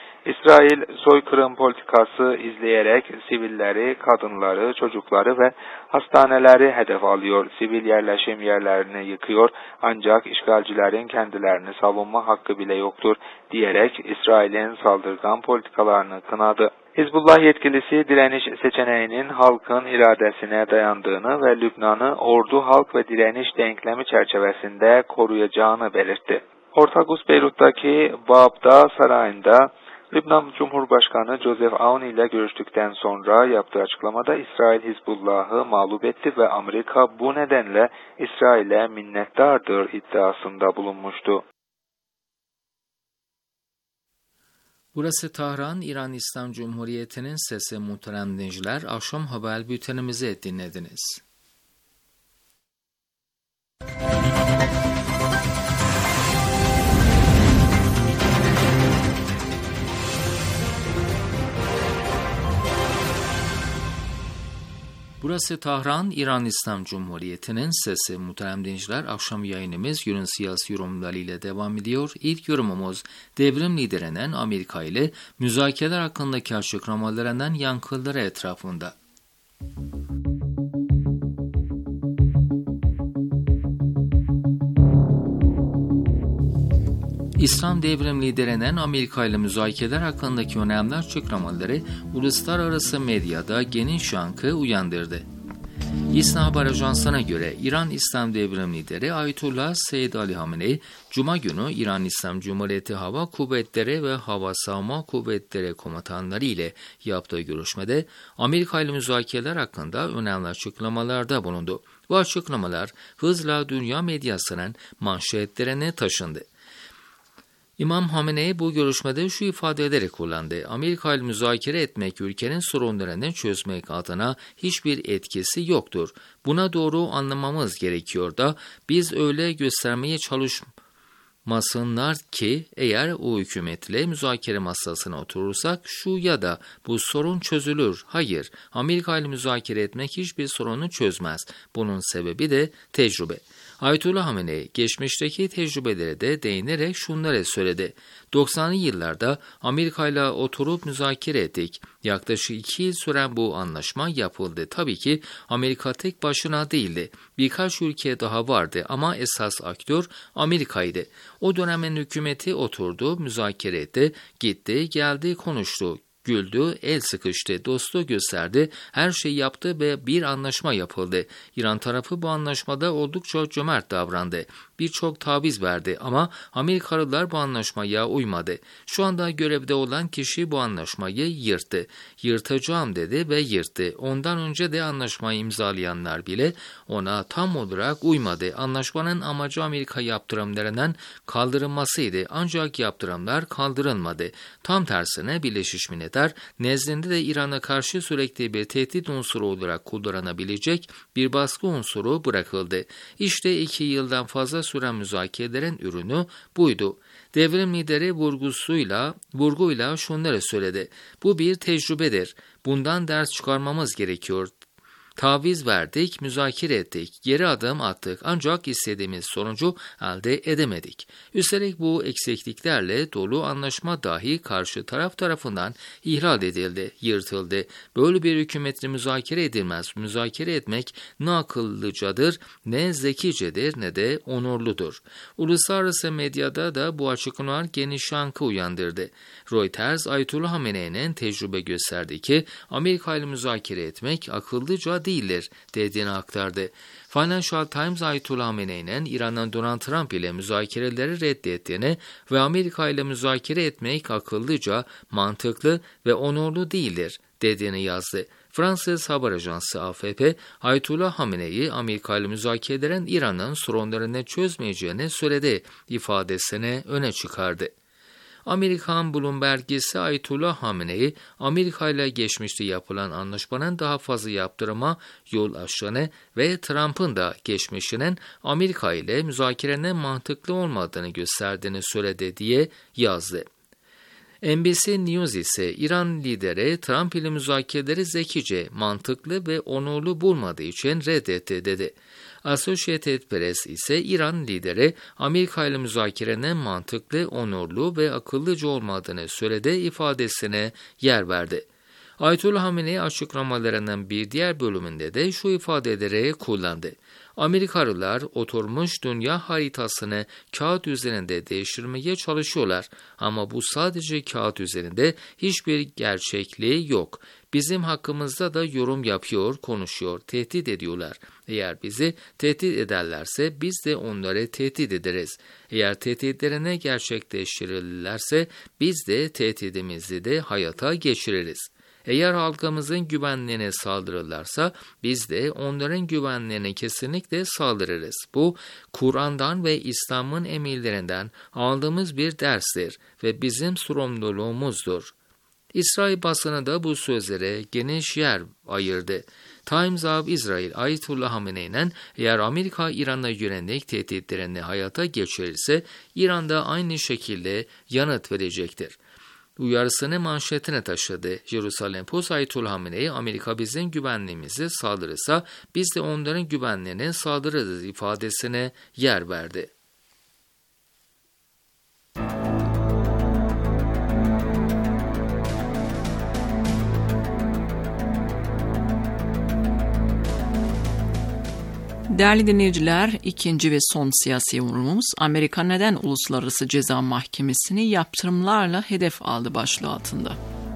Speaker 5: İsrail soykırım politikası izleyerek sivilleri, kadınları, çocukları ve hastaneleri hedef alıyor. Sivil yerleşim yerlerini yıkıyor ancak işgalcilerin kendilerini savunma hakkı bile yoktur diyerek İsrail'in saldırgan politikalarını kınadı. Hizbullah yetkilisi direniş seçeneğinin halkın iradesine dayandığını ve Lübnan'ı ordu, halk ve direniş denklemi çerçevesinde koruyacağını belirtti. Ortagus Beyrut'taki Babda Sarayı'nda Lübnan Cumhurbaşkanı Joseph Aoun ile görüştükten sonra yaptığı açıklamada İsrail Hizbullah'ı mağlup etti ve Amerika bu nedenle İsrail'e minnettardır iddiasında bulunmuştu.
Speaker 1: Burası Tahran, İran İslam Cumhuriyeti'nin sesi. Muhterem dinleyiciler, akşam haber bültenimizi dinlediniz. Burası Tahran, İran İslam Cumhuriyeti'nin sesi. Muhterem dinleyiciler, akşam yayınımız günün siyasi yorumlarıyla devam ediyor. İlk yorumumuz devrim liderinin Amerika ile müzakereler hakkındaki açıklamalarından yankıları etrafında. İslam devrim liderinin Amerika ile müzakereler hakkındaki önemli açıklamaları uluslararası medyada geniş yankı uyandırdı. İSNA Haber Ajansı'na göre İran İslam devrim lideri Ayetullah Seyyid Ali Hamenei, Cuma günü İran İslam Cumhuriyeti Hava Kuvvetleri ve Hava Savunma Kuvvetleri komutanları ile yaptığı görüşmede Amerika ile müzakereler hakkında önemli açıklamalarda bulundu. Bu açıklamalar hızla dünya medyasının manşetlerine taşındı. İmam Hamenei bu görüşmede şu ifadeleri kullandı. Amerika ile müzakere etmek ülkenin sorunlarını çözmek adına hiçbir etkisi yoktur. Buna doğru anlamamız gerekiyor da biz öyle göstermeye çalışmasınlar ki eğer o hükümetle müzakere masasına oturursak şu ya da bu sorun çözülür. Hayır, Amerika ile müzakere etmek hiçbir sorunu çözmez. Bunun sebebi de tecrübe. Ayetullah Hamenei geçmişteki tecrübelere de değinerek şunları söyledi. doksanlı yıllarda Amerika ile oturup müzakere ettik. Yaklaşık iki yıl süren bu anlaşma yapıldı. Tabii ki Amerika tek başına değildi. Birkaç ülke daha vardı ama esas aktör Amerika'ydı. O dönemin hükümeti oturdu, müzakere etti, gitti, geldi, konuştu. Güldü, el sıkıştı, dostluğu gösterdi, her şeyi yaptı ve bir anlaşma yapıldı. İran tarafı bu anlaşmada oldukça cömert davrandı. Birçok taviz verdi ama Amerikalılar bu anlaşmaya uymadı. Şu anda görevde olan kişi bu anlaşmayı yırttı. Yırtacağım dedi ve yırttı. Ondan önce de anlaşmayı imzalayanlar bile ona tam olarak uymadı. Anlaşmanın amacı Amerika yaptırımlarının kaldırılmasıydı. Ancak yaptırımlar kaldırılmadı. Tam tersine Birleşmiş Milletler nezdinde de İran'a karşı sürekli bir tehdit unsuru olarak kullanabilecek bir baskı unsuru bırakıldı. İşte iki yıldan fazla süren müzakerelerin ürünü buydu. Devrim lideri vurgusuyla, vurguyla şunları söyledi. Bu bir tecrübedir. Bundan ders çıkarmamız gerekiyor. Taviz verdik, müzakere ettik, geri adım attık ancak istediğimiz sonucu elde edemedik. Üstelik bu eksikliklerle dolu anlaşma dahi karşı taraf tarafından ihlal edildi, yırtıldı. Böyle bir hükümetle müzakere edilmez. Müzakere etmek ne akıllıcadır, ne zekicedir, ne de onurludur. Uluslararası medyada da bu açıklamalar geniş yankı uyandırdı. Reuters, Ayetullah Hamenei'nin tecrübe gösterdi ki Amerika ile müzakere etmek akıllıca değildir dediğini aktardı. Financial Times, Ayetullah Hamenei'nin İran'dan Donald Trump ile müzakereleri reddettiğini ve Amerika ile müzakere etmek akıllıca, mantıklı ve onurlu değildir dediğini yazdı. Fransız haber ajansı A F P, Ayetullah Hamenei, Amerika ile müzakerelerin İran'ın sorunlarını çözmeyeceğini söyledi ifadesini öne çıkardı. Amerikan Bloomberg'isi Ayetullah Hamenei, Amerika ile geçmişte yapılan anlaşmanın daha fazla yaptırıma yol açtığını ve Trump'ın da geçmişinin Amerika ile müzakerenin mantıklı olmadığını gösterdiğini söyledi diye yazdı. N B C News ise İran lideri Trump ile müzakereleri zekice, mantıklı ve onurlu bulmadığı için reddetti dedi. Associated Press ise İran lideri Amerika ile müzakerenin mantıklı, onurlu ve akıllıca olmadığını söyledi ifadesine yer verdi. Ayetullah Hamenei açıklamalarının bir diğer bölümünde de şu ifadeleri kullandı. Amerikalılar oturmuş dünya haritasını kağıt üzerinde değiştirmeye çalışıyorlar ama bu sadece kağıt üzerinde, hiçbir gerçekliği yok. Bizim hakkımızda da yorum yapıyor, konuşuyor, tehdit ediyorlar. Eğer bizi tehdit ederlerse biz de onları tehdit ederiz. Eğer tehditlerini gerçekleştirirlerse biz de tehdidimizi de hayata geçiririz. Eğer halkımızın güvenliğine saldırırlarsa biz de onların güvenliğine kesinlikle saldırırız. Bu Kur'an'dan ve İslam'ın emirlerinden aldığımız bir derstir ve bizim sorumluluğumuzdur. İsrail basını da bu sözlere geniş yer ayırdı. Times of Israel, Ayetullah Hamenei'nin eğer Amerika İran'a yönelik tehditlerini hayata geçirirse İran da aynı şekilde yanıt verecektir. uyarısını manşetine taşıdı. Jerusalem Post Ayetullah Hamenei, Amerika bizim güvenliğimizi saldırırsa biz de onların güvenliğine saldırırız ifadesine yer verdi.
Speaker 4: Değerli dinleyiciler, ikinci ve son siyasi yorumumuz Amerika neden Uluslararası Ceza Mahkemesi'ni yaptırımlarla hedef aldı başlığı altında.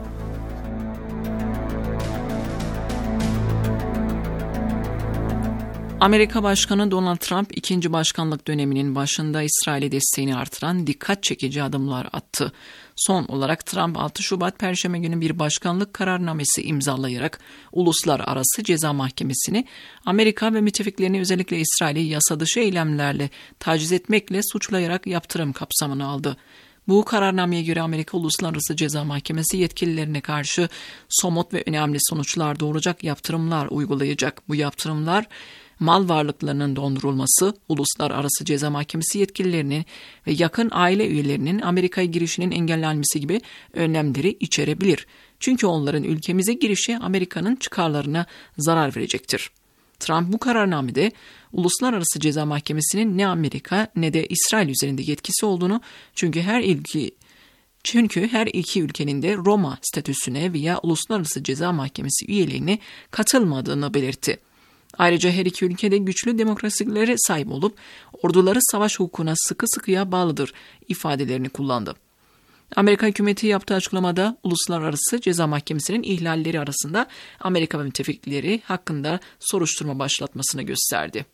Speaker 4: Amerika Başkanı Donald Trump ikinci başkanlık döneminin başında İsrail'e desteğini artıran dikkat çekici adımlar attı. Son olarak Trump altı Şubat Perşembe günü bir başkanlık kararnamesi imzalayarak Uluslararası Ceza Mahkemesi'ni Amerika ve müttefiklerini özellikle İsrail'i yasa dışı eylemlerle taciz etmekle suçlayarak yaptırım kapsamına aldı. Bu kararnameye göre Amerika Uluslararası Ceza Mahkemesi yetkililerine karşı somut ve önemli sonuçlar doğuracak yaptırımlar uygulayacak. Bu yaptırımlar mal varlıklarının dondurulması, Uluslararası Ceza Mahkemesi yetkililerinin ve yakın aile üyelerinin Amerika'ya girişinin engellenmesi gibi önlemleri içerebilir. Çünkü onların ülkemize girişi Amerika'nın çıkarlarına zarar verecektir. Trump bu kararnamede Uluslararası Ceza Mahkemesi'nin ne Amerika ne de İsrail üzerinde yetkisi olduğunu, çünkü her ilki Çünkü her iki ülkenin de Roma statüsüne veya Uluslararası Ceza Mahkemesi üyeliğine katılmadığını belirtti. Ayrıca her iki ülke de güçlü demokrasilere sahip olup orduları savaş hukukuna sıkı sıkıya bağlıdır ifadelerini kullandı. Amerika hükümeti yaptığı açıklamada Uluslararası Ceza Mahkemesi'nin ihlalleri arasında Amerika ve müttefikleri hakkında soruşturma başlatmasını gösterdi.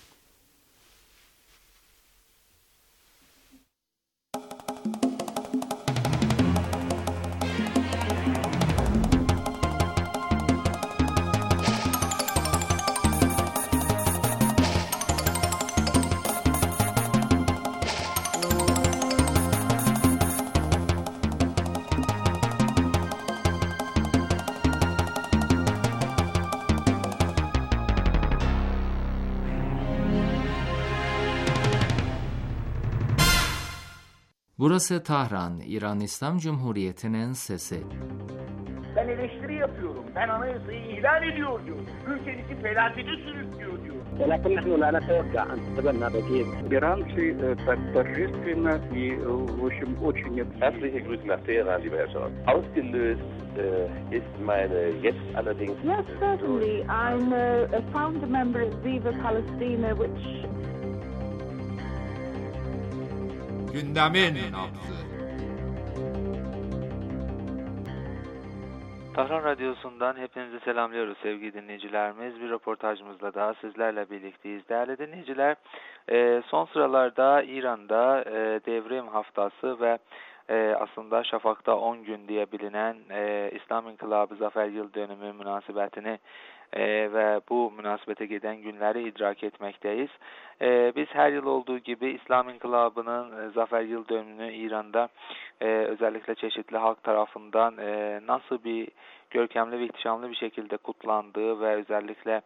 Speaker 1: Burası Tahran, İran İslam Cumhuriyeti'nin sesi.
Speaker 6: Ben eleştiri yapıyorum. Ben anayasayı ihlal ediyor diyor. Ülkenizi felakete sürüklüyor diyor.
Speaker 7: ولكن نحن لا نتوقع أن تتبنى بديل.
Speaker 8: Иранцы так торжественно и, в общем, очень...
Speaker 9: Herzliche Grüße nach Teheran, lieber Herr Scholz. Ausgelöst äh, ist meine jetzt allerdings...
Speaker 10: Yes, certainly. I'm a, a founder member of Viva Palestina, which...
Speaker 11: Gündemin nabzı.
Speaker 5: Tahran Radyosu'ndan hepinizi selamlıyoruz sevgili dinleyicilerimiz. Bir röportajımızla daha sizlerle birlikteyiz. Değerli dinleyiciler, son sıralarda İran'da devrim haftası ve aslında Şafak'ta on gün diye bilinen İslam İnkılabı Zafer Yıl Dönümü münasebetini ve bu münasebete giden günleri idrak etmekteyiz. Biz her yıl olduğu gibi İslam İnkılabı'nın Zafer Yıl Dönümünü İran'da özellikle çeşitli halk tarafından nasıl bir görkemli ve ihtişamlı bir şekilde kutlandığı ve özellikle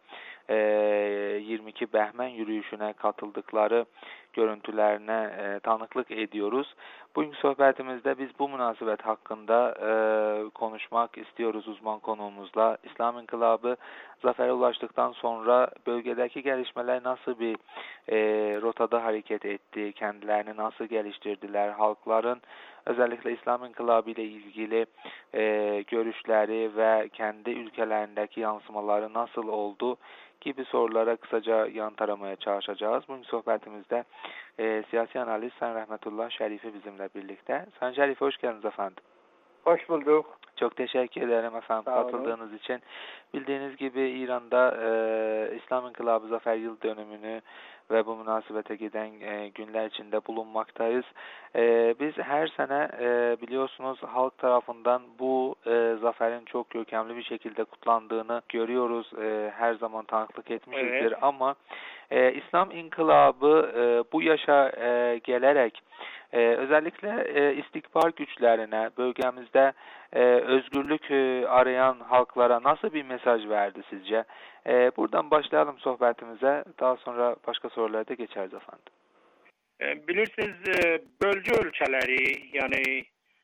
Speaker 5: yirmi iki Behmen yürüyüşüne katıldıkları görüntülerine tanıklık ediyoruz. Bugünkü sohbetimizde biz bu münasebet hakkında konuşmak istiyoruz uzman konuğumuzla. İslam İnkılabı zafere ulaştıktan sonra bölgedeki gelişmeler nasıl bir rotada hareket etti, kendilerini nasıl geliştirdiler, halkların özellikle İslam İnkılabı ile ilgili görüşleri ve kendi ülkelerindeki yansımaları nasıl oldu gibi sorulara kısaca yanıt aramaya çalışacağız. Bugün sohbetimizde e, siyasi analist Sayın Rahmetullah Şerifi bizimle birlikte. Sayın Şerifi hoş geldiniz efendim.
Speaker 6: Hoş bulduk.
Speaker 5: Çok teşekkür ederim efendim katıldığınız için. Bildiğiniz gibi İran'da e, İslam İnkılabı Zafer Yıl Dönümünü ve bu münasebete giden e, günler içinde bulunmaktayız. E, biz her sene e, biliyorsunuz halk tarafından bu e, zaferin çok görkemli bir şekilde kutlandığını görüyoruz. E, her zaman tanıklık etmişizdir. Evet. Ama e, İslam İnkılabı e, bu yaşa e, gelerek e, özellikle e, istikbar güçlerine, bölgemizde e, özgürlük e, arayan halklara nasıl bir mesaj verdi sizce? E, buradan başlayalım sohbetimize. Daha sonra başka sorulara da geçeriz efendim.
Speaker 6: E, bilirsiniz e, bölge ülkeleri, yani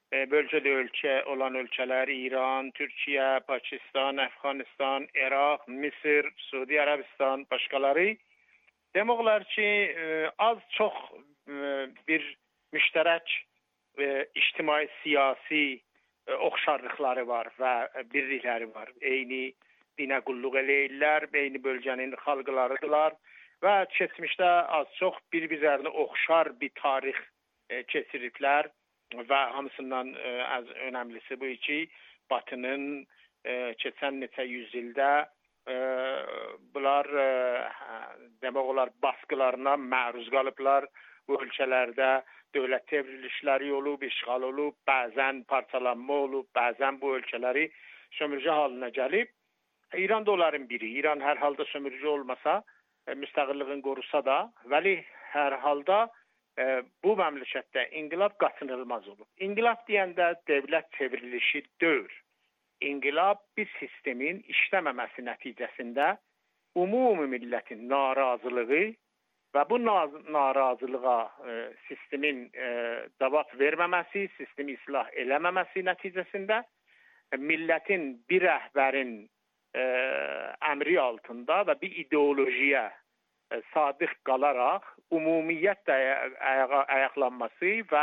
Speaker 11: bölgədə ölkə olan ölkələr İran, Türkiyə, Pakistan, Əfqanistan, İraq, Mısır, Suudi Arabistan, başqaları demək olar ki, az çox bir müştərək ictimai siyasi oxşarlıqları var və birlikləri var. Eyni dinə qulluq eləyirlər, eyni bölgənin xalqlarıdırlar və keçmişdə az çox bir-birlərinə oxşar bir tarix keçiriblər və hamısından az önəmlisi bu ki, Batının keçən neçə yüzildə bunlar demək olar baskılarına məruz qalıblar. Bu ölkələrdə dövlət təvrilişləri olub, işğal olub, bəzən parçalanma olub, bəzən bu ölkələri sömürgə halına gəlib. İran da onların biri. İran hər halda sömürgə olmasa, müstəqilliyini qorusa da, vəli hər halda bu məmləkətdə inqilab qaçınılmaz olub. İnqilab deyəndə dövlət çevrilişi deyil. İnqilab bir sistemin işləməməsi nəticəsində ümumi millətin narazılığı və bu narazılığa sistemin cavab verməməsi, sistemi islah eləməməsi nəticəsində millətin bir rəhbərin əmri altında və bir ideolojiyə sadiq qalaraq ümumiyyətlə ayaqlanması və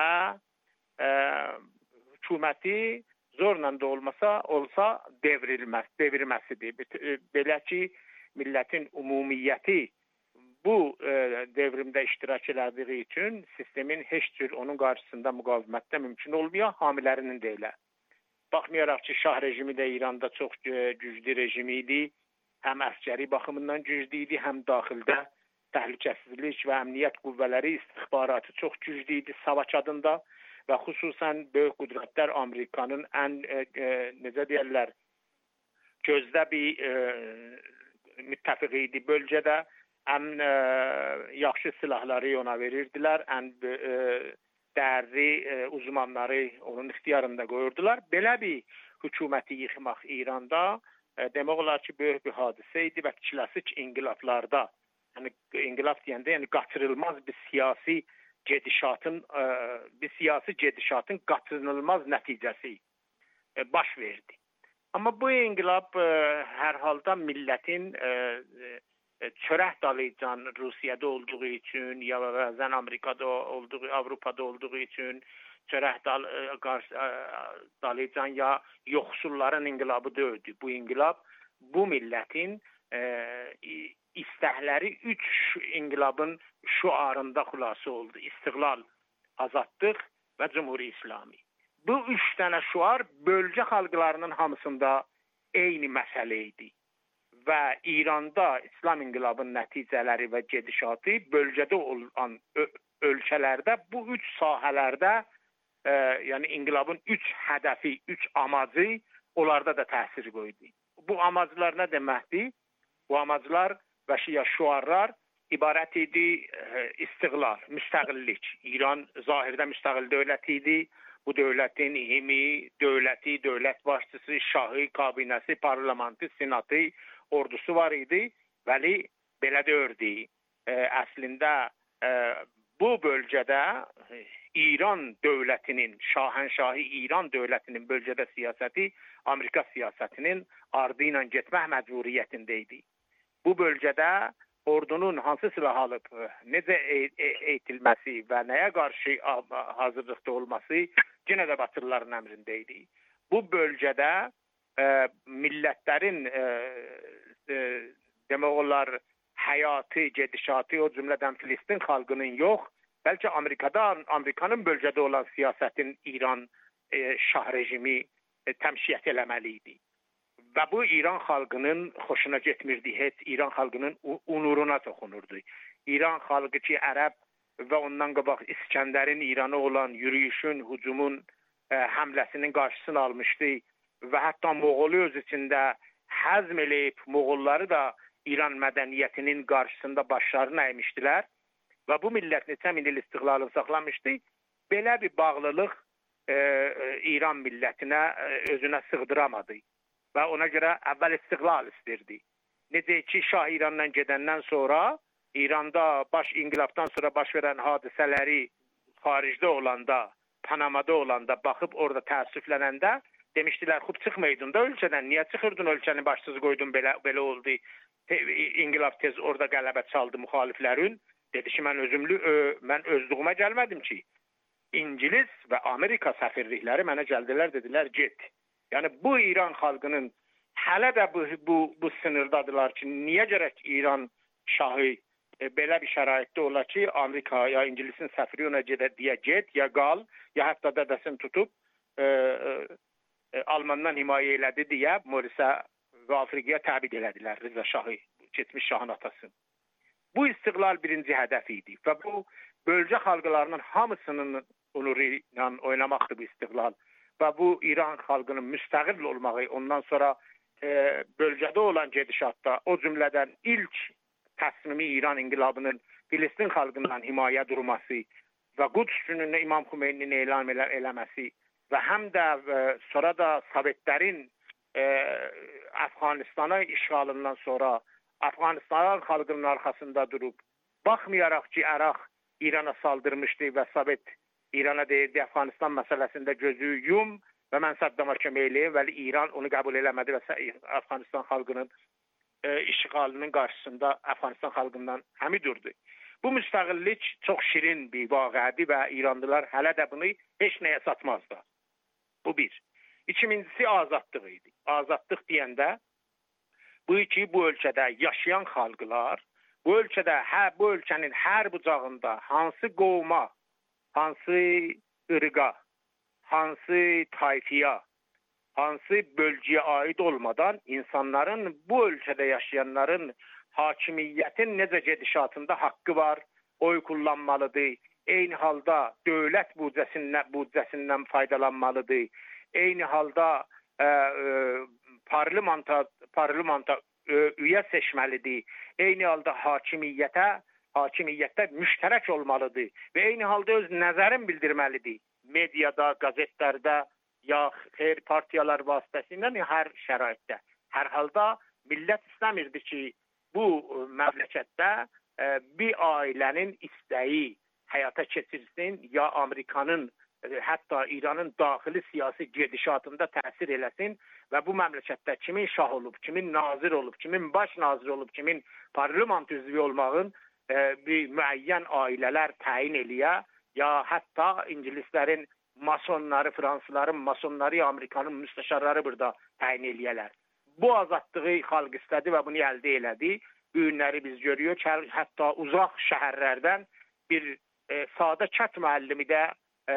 Speaker 11: hökuməti zorla da olmasa olsa devrilməsi, devirməsidir. Belə ki, millətin ümumiyyəti bu devrimdə iştirak elədiyi üçün sistemin heç cür onun qarşısında müqavimətdə mümkün olmuyor, hamilərinin də elə. Baxmayaraq ki, şah rejimi də İranda çox güclü rejim idi, həm əskəri baxımından güclü idi, həm daxildə təhlükəsizlik və əmniyyət qüvvələri istixbaratı çox güclü idi Savaş adında və xüsusən böyük qüdrətlər Amerikanın ən e, necə deyirlər gözdə bir e, müttəfiqi idi bölgədə. Ən e, yaxşı silahları ona verirdilər, ən e, dəyərli e, uzmanları onun ixtiyarında qoyurdular. Belə bir hökuməti yıxmaq İranda e, demək olar ki, böyük bir hadisə idi və klasik inqilablarda, yəni inqilab deyəndə, yəni qaçırılmaz bir siyasi gedişatın e, bir siyasi gedişatın qaçınılmaz nəticəsi e, baş verdi. Amma bu inqilab e, hər halda millətin e, e, çörək dalıcan Rusiyada olduğu üçün ya bəzən Amerikada olduğu, Avropada olduğu üçün çörək dal, e, dalıcan ya yoxsulların inqilabı deyildi. Bu inqilab bu millətin e, istəkləri üç inqilabın şuarında xülasə oldu. İstiqlal, azadlıq və Cumhuri İslami. Bu üç dənə şuar bölgə xalqlarının hamısında eyni məsələ idi. Və İranda İslam inqilabının nəticələri və gedişatı bölgədə olan ölkələrdə bu üç sahələrdə e, yəni inqilabın üç hədəfi, üç amacı onlarda da təsir qoydu. Bu amaclar nə deməkdir? Bu amaclar və ya şuarlar ibarət idi e, istiqlal, müstəqillik. İran zahirdə müstəqil dövlət idi. Bu dövlətin himi, dövləti, dövlət başçısı, şahı, kabinəsi, parlamenti, senatı, ordusu var idi. Vəli belə deyirdi. E, əslində e, bu bölgədə e, İran dövlətinin, şahənşahı İran dövlətinin bölgədə siyasəti Amerika siyasətinin ardı ilə getmək məcburiyyətində idi. Bu bölgədə ordunun hansı silah alıb, necə eğitilməsi və nəyə qarşı hazırlıqda olması yenə də Batılıların əmrində idi. Bu bölgədə e, millətlərin e, e, demək olar həyatı, gedişatı, o cümlədən Filistin xalqının yox, bəlkə Amerikada, Amerikanın bölgədə olan siyasətin İran e, şah rejimi e, təmşiyyət eləməli idi. Və bu İran xalqının xoşuna getmirdi, heç İran xalqının onuruna toxunurdu. İran xalqı ki, ərəb və ondan qabaq İskəndərin İrana olan yürüyüşün, hücumun, ə, həmləsinin qarşısını almışdı və hətta Moğolu öz içində həzm eləyib Moğolları da İran mədəniyyətinin qarşısında başlarını əymişdilər və bu millət neçə min il istiqlalını saxlamışdı. Belə bir bağlılıq ə, İran millətinə ə, özünə sığdıramadı. Və ona görə əvvəl istiqlal istirdi. Necə ki, Şah İrandan gedəndən sonra, İranda baş inqilabdan sonra baş verən hadisələri xaricdə olanda Panamada olanda baxıb orada təəssüflənəndə demişdilər, xub çıxmaydın da ölkədən, niyə çıxırdın ölkəni başsız qoydun, belə belə oldu. İnqilab tez orada qələbə çaldı müxaliflərin. Dedi ki, mən özümlü ö, mən özlüğümə gəlmədim ki. İngilis və Amerika səfirlikləri mənə gəldilər, dedilər, get. Yəni bu İran xalqının hələ də bu bu bu sınırdadılar ki, niyə gərək İran şahı e, belə bir şəraitdə ola ki, Amerika ya İngilisin səfiri ona gedə deyə get, ya qal, ya hətta dədəsini tutub e, e, Almandan himayə elədi deyə Morisə və Afrikaya təbid elədilər Rıza şahı, keçmiş şahın atasını. Bu istiqlal birinci hədəf idi və bu bölgə xalqlarının hamısının onuru ilə oynamaqdır bu istiqlal və bu İran xalqının müstəqil olmağı, ondan sonra e, bölgədə olan gedişatda, o cümlədən ilk təslimi İran inqilabının Filistin xalqından himayə durması və Quds gününü İmam Xümeyninin elan elə eləməsi və həm də e, sonra da Sovetlərin e, Afqanistana işğalından sonra Afqanistan xalqının arxasında durub, baxmayaraq ki, Əraq İrana saldırmışdı və Sovet İrana deyirdi, Afqanistan məsələsində gözü yum və mən Saddama kömək eləyim, və İran onu qəbul eləmədi və Afqanistan xalqının e, işğalının qarşısında Afqanistan xalqından həmi durdu. Bu müstəqillik çox şirin bir vaqədir və İranlılar hələ də bunu heç nəyə satmazlar. Bu bir. İkincisi azadlıq idi. Azadlıq deyəndə bu ki, bu ölkədə yaşayan xalqlar, bu ölkədə, hə, bu ölkənin hər bucağında hansı qovma, hansı ırqa, hansı tayfiya, hansı bölgəyə aid olmadan insanların, bu ölkədə yaşayanların hakimiyyətin necə gedişatında haqqı var, oy kullanmalıdır, eyni halda dövlət büdcəsindən, büdcəsindən faydalanmalıdır, eyni halda e, e, parlamenta, parlamenta üyə seçməlidir, eyni halda hakimiyyətə, hakimiyyətdə müştərək olmalıdır və eyni halda öz nəzərin bildirməlidir. Mediada, qəzetlərdə, ya xeyr partiyalar vasitəsilə hər şəraitdə. Hər halda millət istəmirdi ki, bu məmləkətdə e, bir ailənin istəyi həyata keçirsin, ya Amerikanın, e, hətta İranın daxili siyasi gedişatında təsir eləsin və bu məmləkətdə kimin şah olub, kimin nazir olub, kimin baş nazir olub, kimin parlament üzvü olmağın e, bir müəyyən ailələr təyin eləyə, ya hətta İngilislərin masonları, Fransızların masonları, Amerikanın müstəşarları burada təyin eləyələr. Bu azadlığı xalq istədi və bunu əldə elədi. Bu günləri biz görüyoruz ki, hətta uzaq şəhərlərdən bir e, sadə kət müəllimi də e,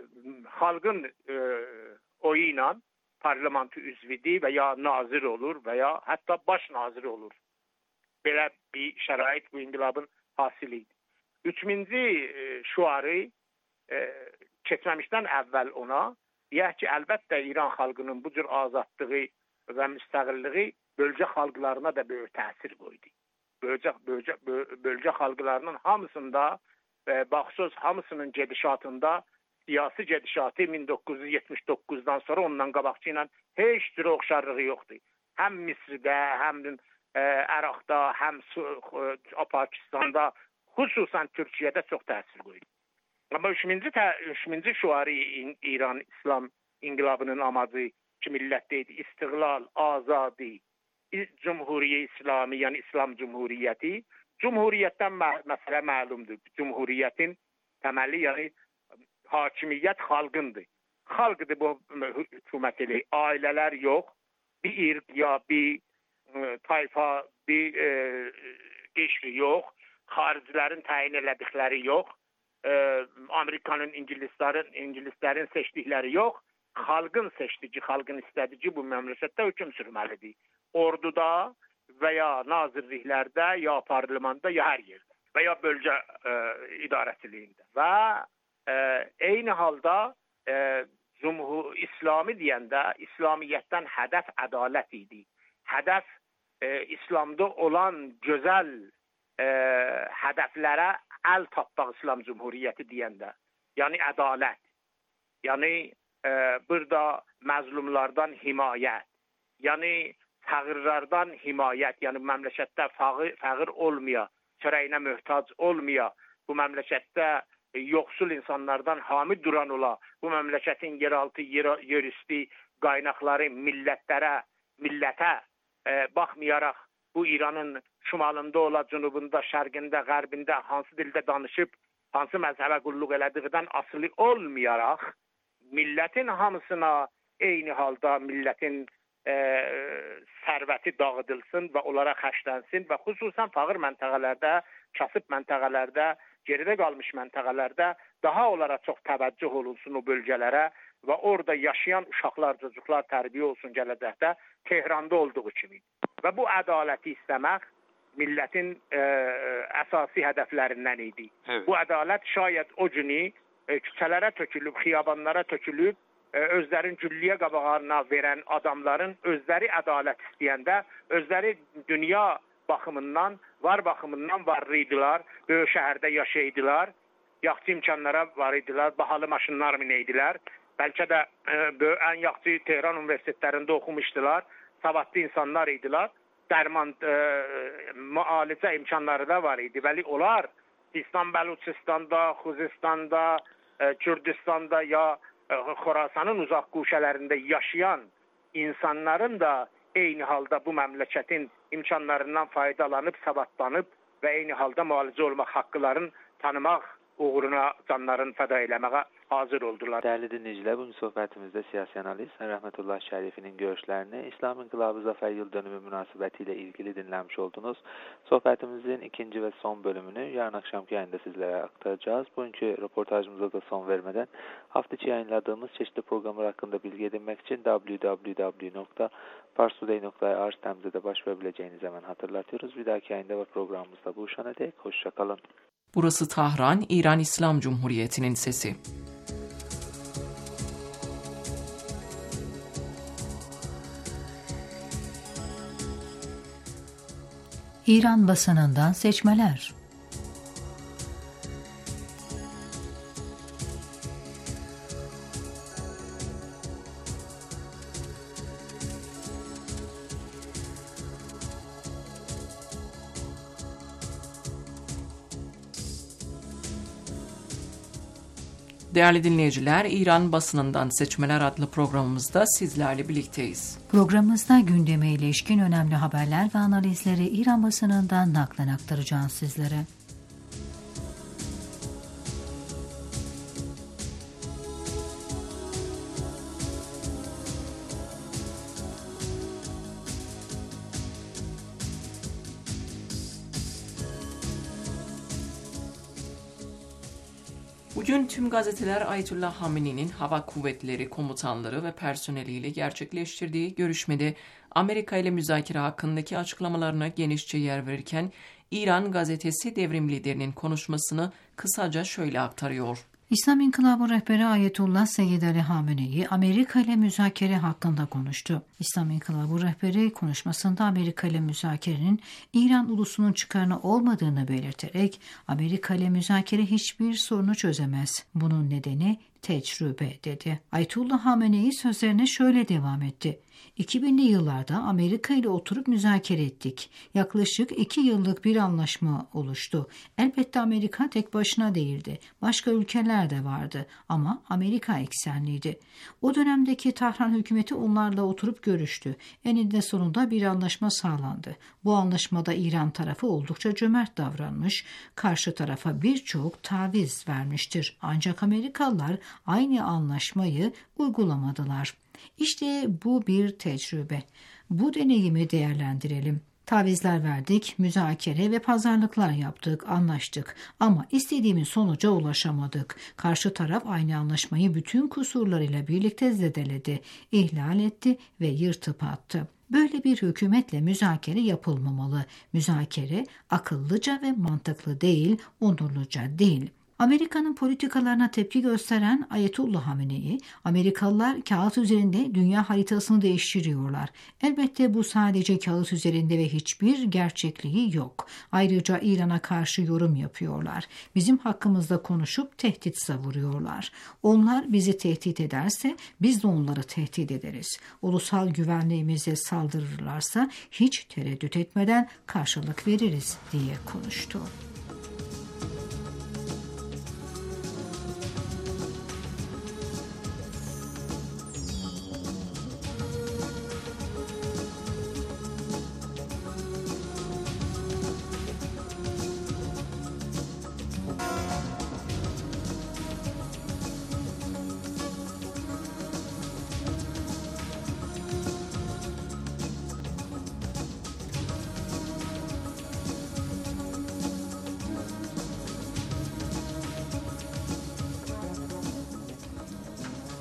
Speaker 11: xalqın e, oyu ilə parlamentı üzvidir və ya nazir olur və ya hətta baş nazir olur. Belə bir şərait bu inqilabın hasilidir. Üçüncü e, şuarı e, keçməmişdən əvvəl ona deyək ki, əlbəttə İran xalqının bu cür azadlığı və müstəqilliyi bölgə xalqlarına da böyük təsir qoydu. Bölgə, bölgə, bölgə xalqlarının hamısında, e, baxsız hamısının gedişatında, siyasi gedişatı min doqquz yüz yetmiş doqquzdan sonra ondan qabaqçı ilə heç cür oxşarlığı yoxdur. Həm Misrdə, həm e, Əraqda, həm e, Pakistanda, xüsusən Türkiyədə çox təsir qoydu. Amma üçüncü, üçüncü şuarı İran İslam inqilabının amacı ki, millətdə idi, istiqlal, azadi, Cumhuriyyə İslami, yəni İslam Cumhuriyyəti. Cumhuriyyətdən mə məsələ məlumdur. Cumhuriyyətin təməli, yəni hakimiyyət xalqındır. Xalqdır bu hökumət elə, ailələr yox, bir irq ya bir e, tayfa, bir e, qeşri yox, xaricilərin təyin elədikləri yox, e, Amerikanın, İngilislərin, İngilislərin seçdikləri yox, xalqın seçdici, xalqın istədici bu məmləkətdə hökm sürməlidir. Orduda və ya nazirliklərdə, ya parlamentdə, ya hər yerdə və ya bölgə e, idarəçiliyində. Və e, eyni halda e, Cumhur İslami deyəndə İslamiyyətdən hədəf ədalət idi. Hədəf e, İslamda olan gözəl e, hədəflərə əl tapmaq İslam Cumhuriyyəti deyəndə. Yəni ədalət. Yəni e, burada məzlumlardan himayət. Yəni fəqirlərdən himayət. Yəni məmləkətdə fəqir, fəqir olmaya, çörəyinə möhtac olmaya, bu məmləkətdə yoxsul insanlardan hami duran ola bu məmləkətin yeraltı, yer, yerüstü qaynaqları millətlərə, millətə e, baxmayaraq bu İranın şimalında ola, cənubunda, şərqində, qərbində hansı dildə danışıb, hansı məzhəbə qulluq elədiyindən asılı olmayaraq millətin hamısına eyni halda millətin e, sərvəti dağıdılsın və onlara xərclənsin və xüsusən fağır məntəqələrdə, kasıb məntəqələrdə, geridə qalmış məntəqələrdə daha onlara çox təvəccüh olunsun o bölgələrə və orada yaşayan uşaqlar, çocuklar tərbiyə olsun gələcəkdə Tehranda olduğu kimi. Və bu ədaləti istəmək millətin e, əsasi hədəflərindən idi. Evet. Bu ədalət şayət o günü e, küçələrə tökülüb, xiyabanlara tökülüb, e, özlərin gülliyə qabağına verən adamların özləri ədalət istəyəndə, özləri dünya baxımından, var baxımından varlı idilər, böyük şəhərdə yaşaydılar, yaxşı imkanlara var idilər, bahalı maşınlar minəydilər. Bəlkə də e, ən yaxşı Tehran universitetlərində oxumuşdular, savadlı insanlar idilər. Dərman, e, müalicə imkanları da var idi. Bəli, onlar Sistan, Bəluçistanda, Xuzistanda, e, Kürdistanda ya e, Xorasanın uzaq quşələrində yaşayan insanların da eyni halda bu məmləkətin imkanlarından faydalanıb, savadlanıb və eyni halda müalicə olmaq haqqıların tanımaq uğruna canlarını fəda eləməyə hazır oldular.
Speaker 5: Değerli dinleyiciler, bugün sohbetimizde siyasi analist Rahmetullah Şerif'in görüşlerini İslam İnkılabı Zafer Yıl Dönümü münasebetiyle ilgili dinlemiş oldunuz. Sohbetimizin ikinci ve son bölümünü yarın akşamki yayında sizlere aktaracağız. Bugünkü röportajımıza da son vermeden hafta içi yayınladığımız çeşitli programlar hakkında bilgi edinmek için double-u double-u double-u nokta parstoday nokta ir sitemizde de başvurabileceğinizi hemen hatırlatıyoruz. Bir dahaki yayında ve programımızda buluşana dek hoşçakalın.
Speaker 4: Burası Tahran, İran İslam Cumhuriyeti'nin sesi.
Speaker 2: İran basınından seçmeler.
Speaker 4: Değerli dinleyiciler, İran basınından seçmeler adlı programımızda sizlerle birlikteyiz.
Speaker 2: Programımızda gündeme ilişkin önemli haberler ve analizleri İran basınından naklen aktaracağız sizlere.
Speaker 4: Bugün tüm gazeteler Ayetullah Hamene'nin Hava Kuvvetleri komutanları ve personeliyle gerçekleştirdiği görüşmede Amerika ile müzakere hakkındaki açıklamalarına genişçe yer verirken İran gazetesi devrim liderinin konuşmasını kısaca şöyle aktarıyor.
Speaker 2: İslam İnkılabı rehberi Ayetullah Seyyid Ali Hamenei Amerika ile müzakere hakkında konuştu. İslam İnkılabı rehberi konuşmasında Amerika ile müzakerenin İran ulusunun çıkarına olmadığını belirterek Amerika ile müzakere hiçbir sorunu çözemez. Bunun nedeni tecrübe dedi. Ayetullah Hamenei sözlerine şöyle devam etti. iki binli yıllarda Amerika ile oturup müzakere ettik. Yaklaşık iki yıllık bir anlaşma oluştu. Elbette Amerika tek başına değildi. Başka ülkeler de vardı ama Amerika eksenliydi. O dönemdeki Tahran hükümeti onlarla oturup görüştü. Eninde sonunda bir anlaşma sağlandı. Bu anlaşmada İran tarafı oldukça cömert davranmış, karşı tarafa birçok taviz vermiştir. Ancak Amerikalılar aynı anlaşmayı uygulamadılar. İşte bu bir tecrübe. Bu deneyimi değerlendirelim. Tavizler verdik, müzakere ve pazarlıklar yaptık, anlaştık ama istediğimiz sonuca ulaşamadık. Karşı taraf aynı anlaşmayı bütün kusurlarıyla birlikte zedeledi, ihlal etti ve yırtıp attı. Böyle bir hükümetle müzakere yapılmamalı. Müzakere akıllıca ve mantıklı değil, onurluca değil. Amerika'nın politikalarına tepki gösteren Ayetullah Hamenei, Amerikalılar kağıt üzerinde dünya haritasını değiştiriyorlar. Elbette bu sadece kağıt üzerinde ve hiçbir gerçekliği yok. Ayrıca İran'a karşı yorum yapıyorlar. Bizim hakkımızda konuşup tehdit savuruyorlar. Onlar bizi tehdit ederse biz de onları tehdit ederiz. Ulusal güvenliğimize saldırırlarsa hiç tereddüt etmeden karşılık veririz diye konuştu.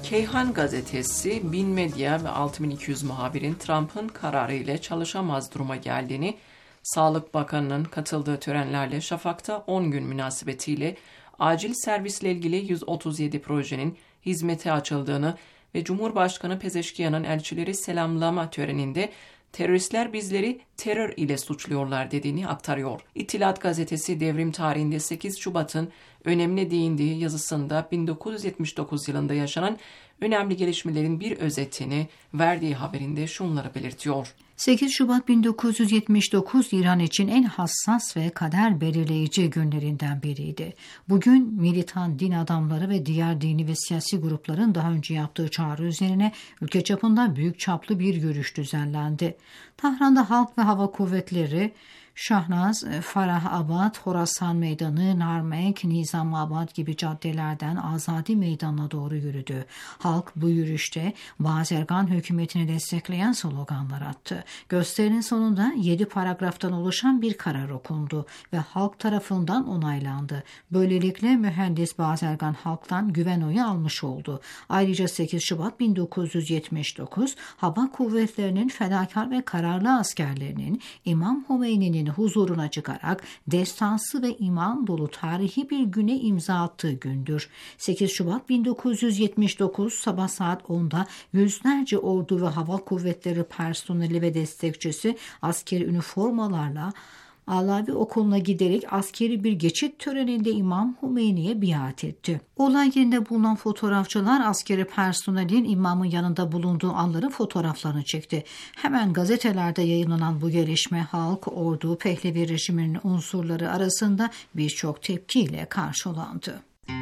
Speaker 4: Keyhan gazetesi Bin Medya ve altı bin iki yüz muhabirin Trump'ın kararı ile çalışamaz duruma geldiğini, Sağlık Bakanı'nın katıldığı törenlerle Şafak'ta on gün münasebetiyle acil servisle ilgili yüz otuz yedi projenin hizmete açıldığını ve Cumhurbaşkanı Pezeşkiyan'ın elçileri selamlama töreninde teröristler bizleri terör ile suçluyorlar dediğini aktarıyor. İttihat gazetesi devrim tarihinde sekiz Şubat'ın önemli değindiği yazısında bin dokuz yüz yetmiş dokuz yılında yaşanan önemli gelişmelerin bir özetini verdiği haberinde şunları belirtiyor.
Speaker 2: sekiz Şubat bin dokuz yüz yetmiş dokuz İran için en hassas ve kader belirleyici günlerinden biriydi. Bugün militan din adamları ve diğer dini ve siyasi grupların daha önce yaptığı çağrı üzerine ülke çapında büyük çaplı bir yürüyüş düzenlendi. Tahran'da Halk ve Hava Kuvvetleri Şahnaz, Farah-Abad, Horasan Meydanı, Narmek, Nizamabad gibi caddelerden Azadi Meydanı'na doğru yürüdü. Halk bu yürüyüşte Bazergan hükümetini destekleyen sloganlar attı. Gösterinin sonunda yedi paragraftan oluşan bir karar okundu ve halk tarafından onaylandı. Böylelikle mühendis Bazergan halktan güven oyu almış oldu. Ayrıca sekiz Şubat bin dokuz yüz yetmiş dokuz Hava Kuvvetleri'nin fedakar ve kararlı askerlerinin İmam Hümeyni'nin huzuruna çıkarak destansı ve iman dolu tarihi bir güne imza attığı gündür. sekiz Şubat bin dokuz yüz yetmiş dokuz sabah saat onda yüzlerce ordu ve hava kuvvetleri personeli ve destekçisi askeri üniformalarla Alavi Okulu'na giderek askeri bir geçit töreninde İmam Hümeyni'ye biat etti. Olay yerinde bulunan fotoğrafçılar askeri personelin imamın yanında bulunduğu anların fotoğraflarını çekti. Hemen gazetelerde yayınlanan bu gelişme halk, ordu, Pehlevi rejiminin unsurları arasında birçok tepkiyle karşılandı.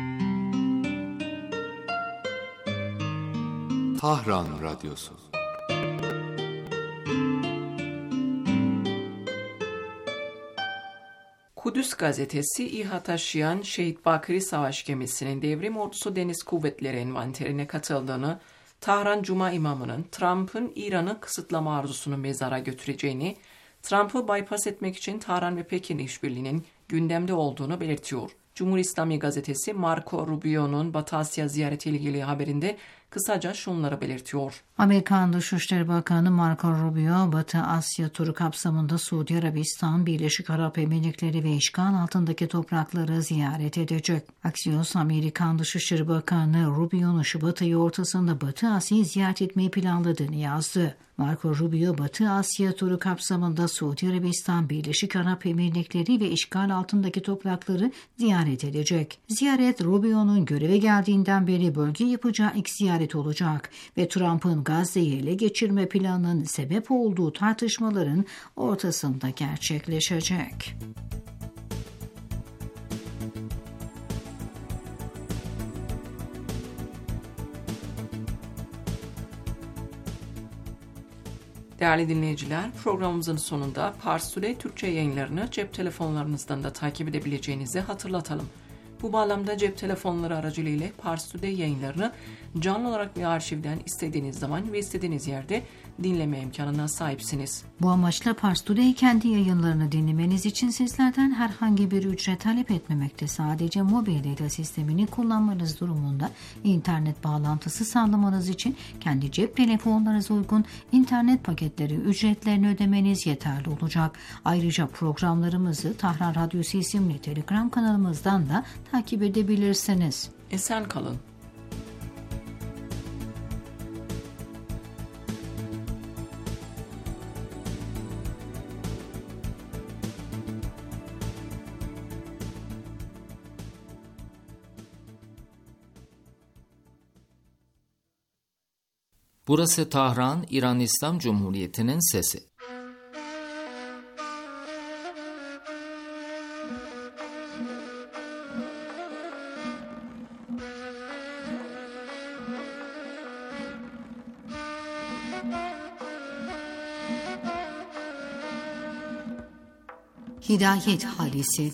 Speaker 12: Tahran Radyosu.
Speaker 4: Kudüs gazetesi İHA taşıyan Şehit Bakri Savaş gemisinin devrim ordusu deniz kuvvetleri envanterine katıldığını, Tahran Cuma imamının Trump'ın İran'ı kısıtlama arzusunu mezara götüreceğini, Trump'ı bypass etmek için Tahran ve Pekin işbirliğinin gündemde olduğunu belirtiyor. Cumhur İslami gazetesi Marco Rubio'nun Batı Asya ziyaretiyle ilgili haberinde kısaca şunları belirtiyor.
Speaker 2: Amerikan Dışişleri Bakanı Marco Rubio, Batı Asya turu kapsamında Suudi Arabistan, Birleşik Arap Emirlikleri ve işgal altındaki toprakları ziyaret edecek. Axios, Amerikan Dışişleri Bakanı Rubio'nun Şubat ayı ortasında Batı Asya'yı ziyaret etmeyi planladığını yazdı. Marco Rubio, Batı Asya turu kapsamında Suudi Arabistan, Birleşik Arap Emirlikleri ve işgal altındaki toprakları ziyaret edecek. Ziyaret, Rubio'nun göreve geldiğinden beri bölge yapacağı ilk ziyaret olacak ve Trump'ın Gazze'yi ele geçirme planının sebep olduğu tartışmaların ortasında gerçekleşecek.
Speaker 4: Değerli dinleyiciler, programımızın sonunda Pars Today Türkçe yayınlarını cep telefonlarınızdan da takip edebileceğinizi hatırlatalım. Bu bağlamda cep telefonları aracılığıyla Pars Today yayınlarını canlı olarak ve arşivden istediğiniz zaman ve istediğiniz yerde dinleme imkanına sahipsiniz.
Speaker 2: Bu amaçla Pars Today kendi yayınlarını dinlemeniz için sizlerden herhangi bir ücret talep etmemekte. Sadece mobil data sistemini kullanmanız durumunda internet bağlantısı sağlamanız için kendi cep telefonlarınıza uygun internet paketleri ücretlerini ödemeniz yeterli olacak. Ayrıca programlarımızı Tahran Radyosu isimli Telegram kanalımızdan da takip edebilirsiniz.
Speaker 4: Esen kalın.
Speaker 1: Burası Tahran, İran İslam Cumhuriyeti'nin sesi.
Speaker 2: Hidayet Hadisi.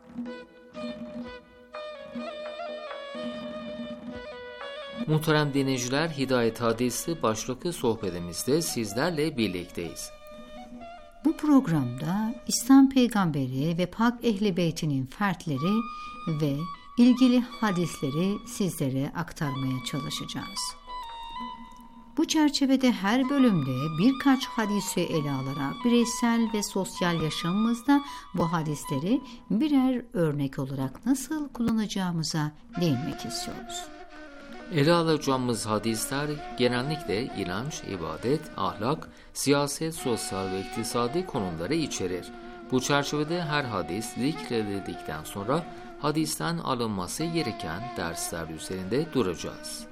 Speaker 1: Muhterem dinleyiciler, Hidayet Hadisi başlıklı sohbetimizde sizlerle birlikteyiz.
Speaker 2: Bu programda İslam peygamberi ve Pak Ehl-i Beyt'inin fertleri ve ilgili hadisleri sizlere aktarmaya çalışacağız. Bu çerçevede her bölümde birkaç hadisi ele alarak bireysel ve sosyal yaşamımızda bu hadisleri birer örnek olarak nasıl kullanacağımıza değinmek istiyoruz.
Speaker 1: Ele alacağımız hadisler genellikle inanç, ibadet, ahlak, siyaset, sosyal ve iktisadi konuları içerir. Bu çerçevede her hadis zikredildikten sonra hadisten alınması gereken dersler üzerinde duracağız.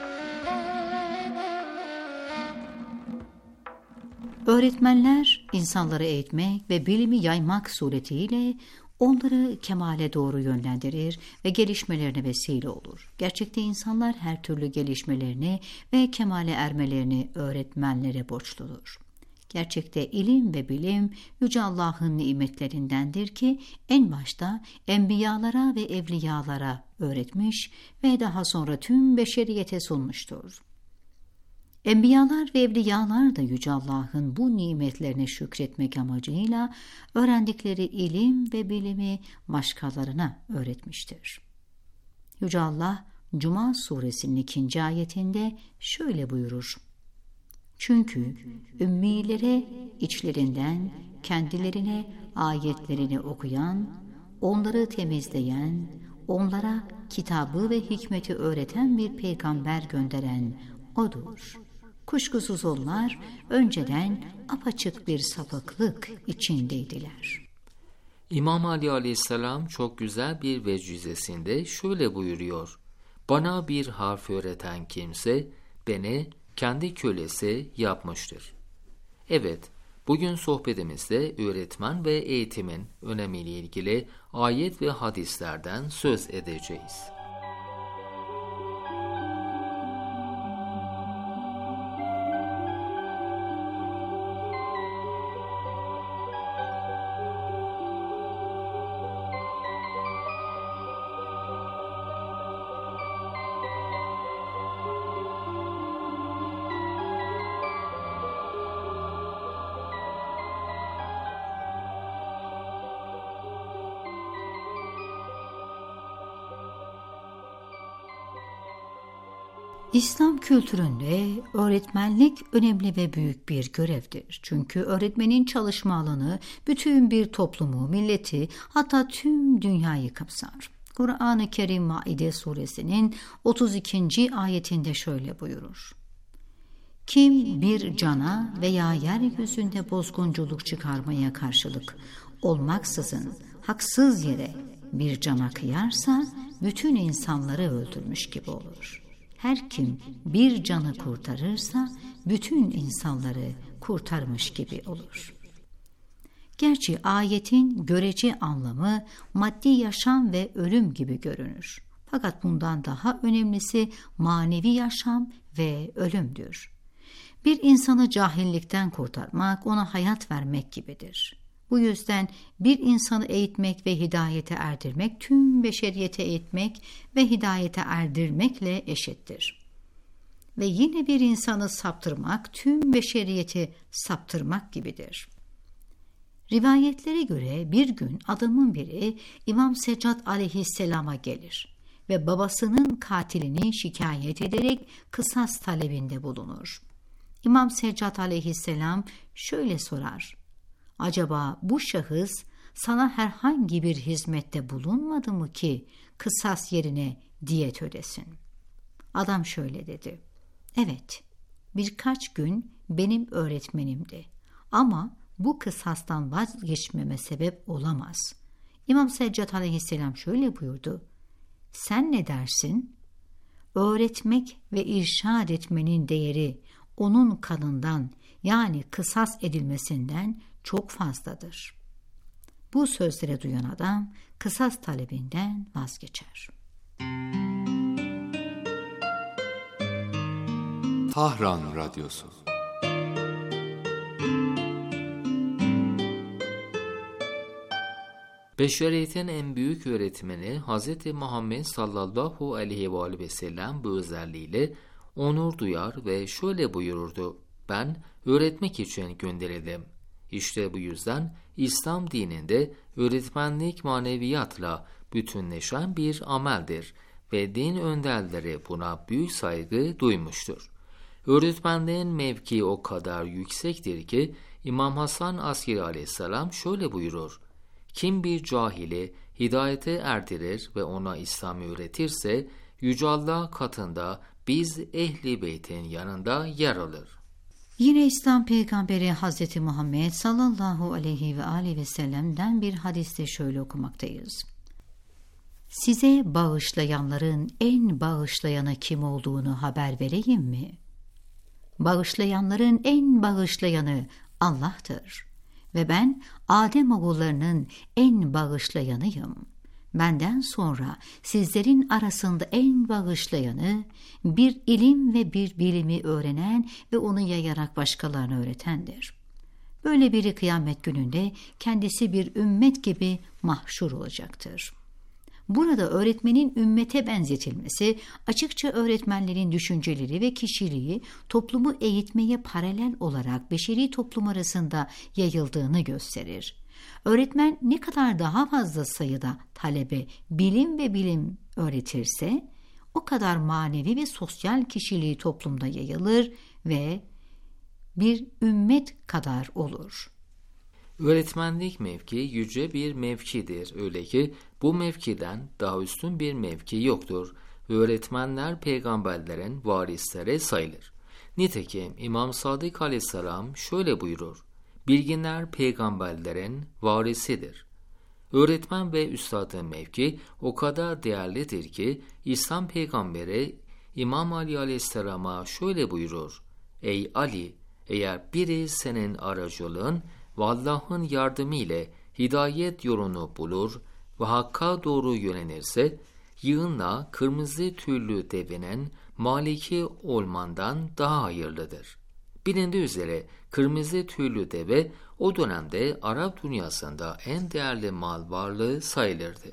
Speaker 2: Öğretmenler insanları eğitmek ve bilimi yaymak suretiyle onları kemale doğru yönlendirir ve gelişmelerine vesile olur. Gerçekte insanlar her türlü gelişmelerini ve kemale ermelerini öğretmenlere borçludur. Gerçekte ilim ve bilim Yüce Allah'ın nimetlerindendir ki en başta enbiyalara ve evliyalara öğretmiş ve daha sonra tüm beşeriyete sunmuştur. Enbiyalar ve evliyalar da Yüce Allah'ın bu nimetlerine şükretmek amacıyla öğrendikleri ilim ve bilimi başkalarına öğretmiştir. Yüce Allah Cuma suresinin ikinci ayetinde şöyle buyurur: Çünkü ümmilere içlerinden kendilerine ayetlerini okuyan, onları temizleyen, onlara kitabı ve hikmeti öğreten bir peygamber gönderen O'dur. Kuşkusuz onlar önceden apaçık bir sapıklık içindeydiler.
Speaker 1: İmam Ali Aleyhisselam çok güzel bir vecizesinde şöyle buyuruyor: Bana bir harf öğreten kimse beni kendi kölesi yapmıştır. Evet, bugün sohbetimizde öğretmen ve eğitimin önemiyle ilgili ayet ve hadislerden söz edeceğiz.
Speaker 2: İslam kültüründe öğretmenlik önemli ve büyük bir görevdir. Çünkü öğretmenin çalışma alanı bütün bir toplumu, milleti, hatta tüm dünyayı kapsar. Kur'an-ı Kerim Maide suresinin otuz ikinci ayetinde şöyle buyurur: Kim bir cana veya yeryüzünde bozgunculuk çıkarmaya karşılık olmaksızın haksız yere bir cana kıyarsa bütün insanları öldürmüş gibi olur. Her kim bir canı kurtarırsa bütün insanları kurtarmış gibi olur. Gerçi ayetin görece anlamı maddi yaşam ve ölüm gibi görünür. Fakat bundan daha önemlisi manevi yaşam ve ölümdür. Bir insanı cahillikten kurtarmak, ona hayat vermek gibidir. Bu yüzden bir insanı eğitmek ve hidayete erdirmek, tüm beşeriyete eğitmek ve hidayete erdirmekle eşittir. Ve yine bir insanı saptırmak, tüm beşeriyeti saptırmak gibidir. Rivayetlere göre bir gün adamın biri İmam Seccad aleyhisselama gelir ve babasının katilini şikayet ederek kısas talebinde bulunur. İmam Seccad aleyhisselam şöyle sorar: Acaba bu şahıs sana herhangi bir hizmette bulunmadı mı ki kısas yerine diyet ödesin? Adam şöyle dedi: Evet, birkaç gün benim öğretmenimdi ama bu kısastan vazgeçmeme sebep olamaz. İmam Seccad aleyhisselam şöyle buyurdu: Sen ne dersin? Öğretmek ve irşad etmenin değeri onun kanından, yani kısas edilmesinden çok fazladır. Bu sözleri duyan adam kısas talebinden vazgeçer.
Speaker 12: Tahran Radyosu.
Speaker 1: Beşeriyetin en büyük öğretmeni Hz. Muhammed sallallahu aleyhi ve sellem bu özelliğiyle onur duyar ve şöyle buyururdu: Ben öğretmek için gönderildim. İşte bu yüzden İslam dininde öğretmenlik maneviyatla bütünleşen bir ameldir ve din önderleri buna büyük saygı duymuştur. Öğretmenliğin mevkii o kadar yüksektir ki İmam Hasan Askeri aleyhisselam şöyle buyurur: kim bir cahili hidayete erdirir ve ona İslam'ı öğretirse Yüce Allah katında biz Ehli Beyt'in yanında yer alır.
Speaker 2: Yine İslam Peygamberi Hazreti Muhammed sallallahu aleyhi ve aleyhi ve sellem'den bir hadiste şöyle okumaktayız. Size bağışlayanların en bağışlayanı kim olduğunu haber vereyim mi? Bağışlayanların en bağışlayanı Allah'tır ve ben Adem oğullarının en bağışlayanıyım. Benden sonra sizlerin arasında en bağışlayanı, bir ilim ve bir bilimi öğrenen ve onu yayarak başkalarına öğretendir. Böyle biri kıyamet gününde kendisi bir ümmet gibi mahşur olacaktır. Burada öğretmenin ümmete benzetilmesi, açıkça öğretmenlerin düşünceleri ve kişiliği toplumu eğitmeye paralel olarak beşeri toplum arasında yayıldığını gösterir. Öğretmen ne kadar daha fazla sayıda talebe bilim ve bilim öğretirse, o kadar manevi ve sosyal kişiliği toplumda yayılır ve bir ümmet kadar olur.
Speaker 1: Öğretmenlik mevki yüce bir mevkidir. Öyle ki bu mevkiden daha üstün bir mevki yoktur. Öğretmenler peygamberlerin varisleri sayılır. Nitekim İmam Sadık aleyhisselam şöyle buyurur: bilginler peygamberlerin varisidir. Öğretmen ve üstadın mevki o kadar değerlidir ki İslam peygamberi İmam Ali aleyhisselama şöyle buyurur: ey Ali, eğer biri senin aracılığın ve Allah'ın yardımı ile hidayet yolunu bulur ve hakka doğru yönelirse, yığınla kırmızı tüylü devenin maliki olmandan daha hayırlıdır. Bilindiği üzere kırmızı tüylü deve o dönemde Arap dünyasında en değerli mal varlığı sayılırdı.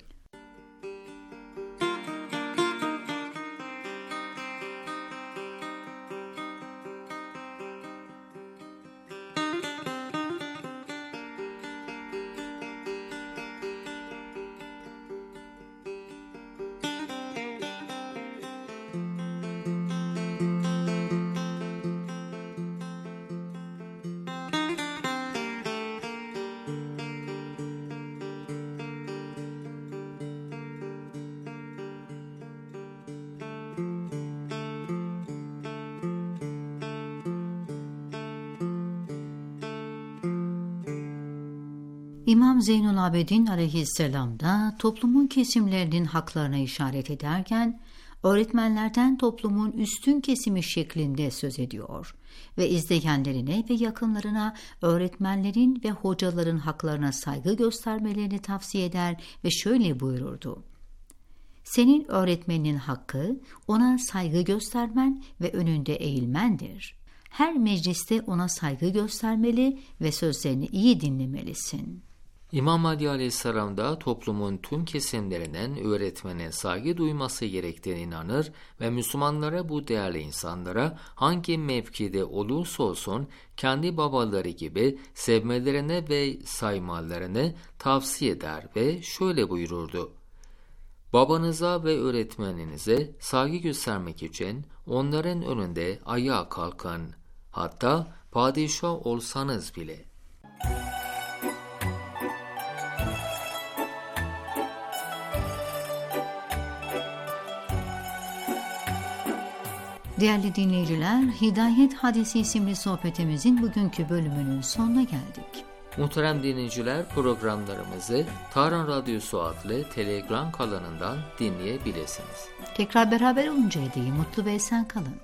Speaker 2: İmam Zeynül Abidin aleyhisselam da toplumun kesimlerinin haklarına işaret ederken, öğretmenlerden toplumun üstün kesimi şeklinde söz ediyor ve izleyenlerine ve yakınlarına öğretmenlerin ve hocaların haklarına saygı göstermelerini tavsiye eder ve şöyle buyururdu: senin öğretmeninin hakkı ona saygı göstermen ve önünde eğilmendir. Her mecliste ona saygı göstermeli ve sözlerini iyi dinlemelisin.
Speaker 1: İmam Ali aleyhisselam da toplumun tüm kesimlerinin öğretmene saygı duyması gerektiğine inanır ve Müslümanlara bu değerli insanlara hangi mevkide olursa olsun kendi babaları gibi sevmelerine ve saymalarını tavsiye eder ve şöyle buyururdu: babanıza ve öğretmeninize saygı göstermek için onların önünde ayağa kalkın, hatta padişah olsanız bile.
Speaker 2: Değerli dinleyiciler, Hidayet Hadisi isimli sohbetimizin bugünkü bölümünün sonuna geldik.
Speaker 1: Muhterem dinleyiciler, programlarımızı Tahran Radyosu adlı Telegram kanalından dinleyebilirsiniz.
Speaker 2: Tekrar beraber oluncaya değin mutlu ve esen kalın.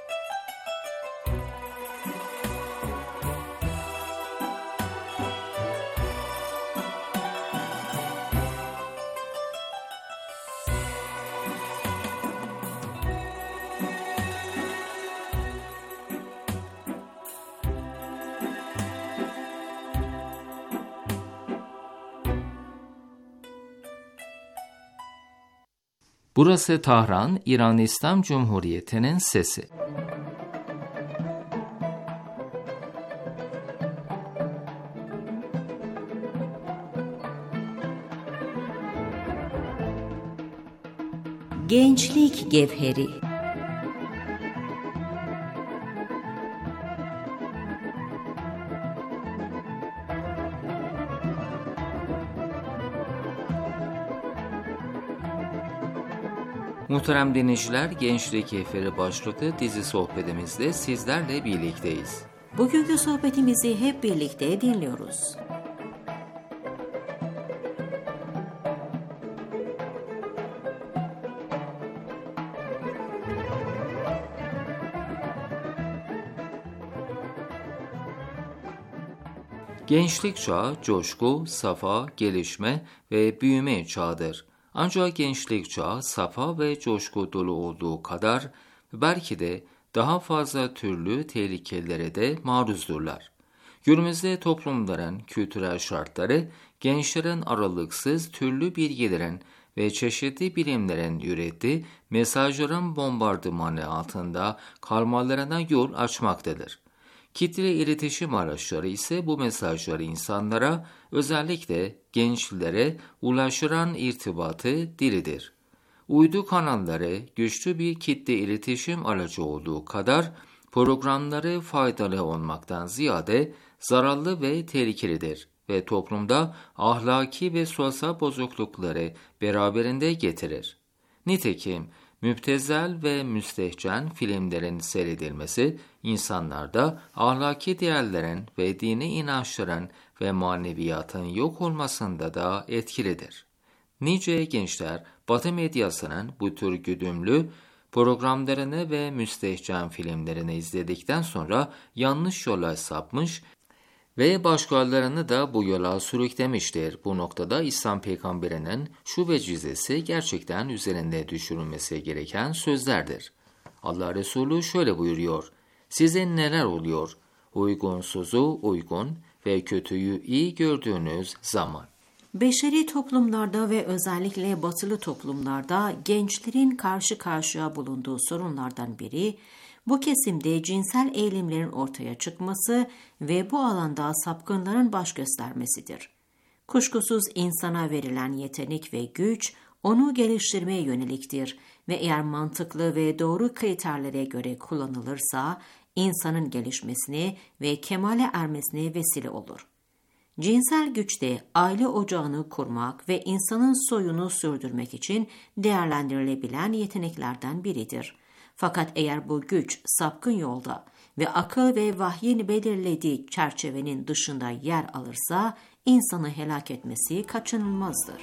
Speaker 1: Burası Tahran, İran İslam Cumhuriyeti'nin sesi.
Speaker 13: Gençlik Gevheri.
Speaker 1: Muhterem dinleyiciler, Gençlik Keyifleri başlıklı dizi sohbetimizde sizlerle birlikteyiz.
Speaker 13: Bugünkü sohbetimizi hep birlikte dinliyoruz.
Speaker 1: Gençlik çağı, coşku, safa, gelişme ve büyüme çağıdır. Ancak gençlik çağı, safa ve coşku dolu olduğu kadar belki de daha fazla türlü tehlikelere de maruzdurlar. Günümüzde toplumların kültürel şartları, gençlerin aralıksız türlü bilgilerin ve çeşitli bilimlerin ürettiği mesajların bombardımanı altında kalmalarına yol açmaktadır. Kitle iletişim araçları ise bu mesajları insanlara, özellikle gençlere ulaştıran irtibatı dilidir. Uydu kanalları güçlü bir kitle iletişim aracı olduğu kadar programları faydalı olmaktan ziyade zararlı ve tehlikelidir ve toplumda ahlaki ve sosyal bozuklukları beraberinde getirir. Nitekim müptezel ve müstehcen filmlerin seyredilmesi, insanlarda ahlaki değerlerin ve dini inançların ve maneviyatın yok olmasında da etkilidir. Nice gençler, Batı medyasının bu tür güdümlü programlarını ve müstehcen filmlerini izledikten sonra yanlış yola sapmış ve başkalarını da bu yola sürüklemiştir. Bu noktada İslam peygamberinin şu vecizesi gerçekten üzerinde düşürülmesi gereken sözlerdir. Allah Resulü şöyle buyuruyor: size neler oluyor? Uygunsuzu uygun ve kötüyü iyi gördüğünüz zaman.
Speaker 13: Beşeri toplumlarda ve özellikle batılı toplumlarda gençlerin karşı karşıya bulunduğu sorunlardan biri, bu kesimde cinsel eğilimlerin ortaya çıkması ve bu alanda sapkınların baş göstermesidir. Kuşkusuz insana verilen yetenek ve güç, onu geliştirmeye yöneliktir ve eğer mantıklı ve doğru kriterlere göre kullanılırsa, insanın gelişmesine ve kemale ermesine vesile olur. Cinsel güç de aile ocağını kurmak ve insanın soyunu sürdürmek için değerlendirilebilen yeteneklerden biridir. Fakat eğer bu güç sapkın yolda ve akıl ve vahyin belirlediği çerçevenin dışında yer alırsa, insanı helak etmesi kaçınılmazdır.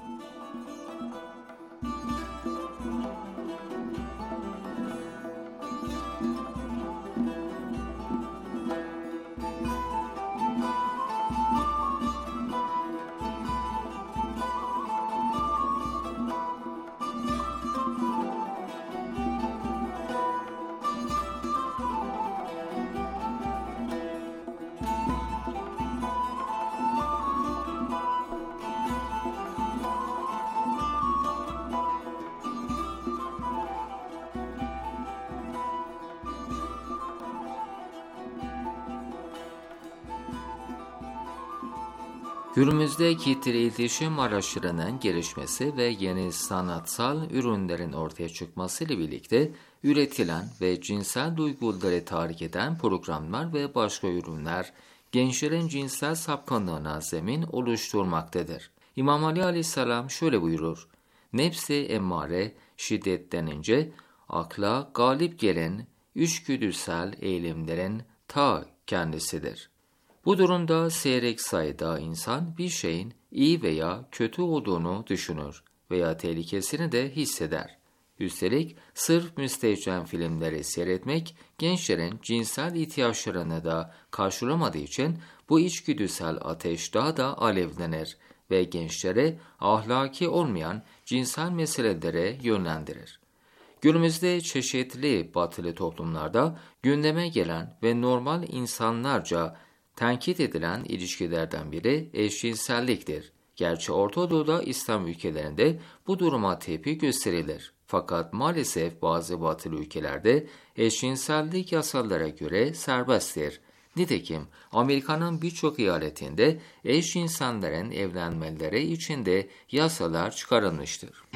Speaker 1: Günümüzde kitle iletişim araçlarının gelişmesi ve yeni sanatsal ürünlerin ortaya çıkmasıyla birlikte üretilen ve cinsel duyguları tahrik eden programlar ve başka ürünler gençlerin cinsel sapkınlığına zemin oluşturmaktadır. İmam Ali Aleyhisselam şöyle buyurur: nefsi emmare şiddetlenince akla galip gelen içgüdüsel eğilimlerin ta kendisidir. Bu durumda seyrek sayıda insan bir şeyin iyi veya kötü olduğunu düşünür veya tehlikesini de hisseder. Üstelik sırf müstehcen filmleri seyretmek gençlerin cinsel ihtiyaçlarını da karşılamadığı için bu içgüdüsel ateş daha da alevlenir ve gençlere ahlaki olmayan cinsel meselelere yönlendirir. Günümüzde çeşitli batılı toplumlarda gündeme gelen ve normal insanlarca tenkit edilen ilişkilerden biri eşcinselliktir. Gerçi Orta Doğu'da İslam ülkelerinde bu duruma tepki gösterilir. Fakat maalesef bazı batılı ülkelerde eşcinsellik yasalara göre serbesttir. Nitekim Amerika'nın birçok eyaletinde eşcinsellerin evlenmeleri için de yasalar çıkarılmıştır.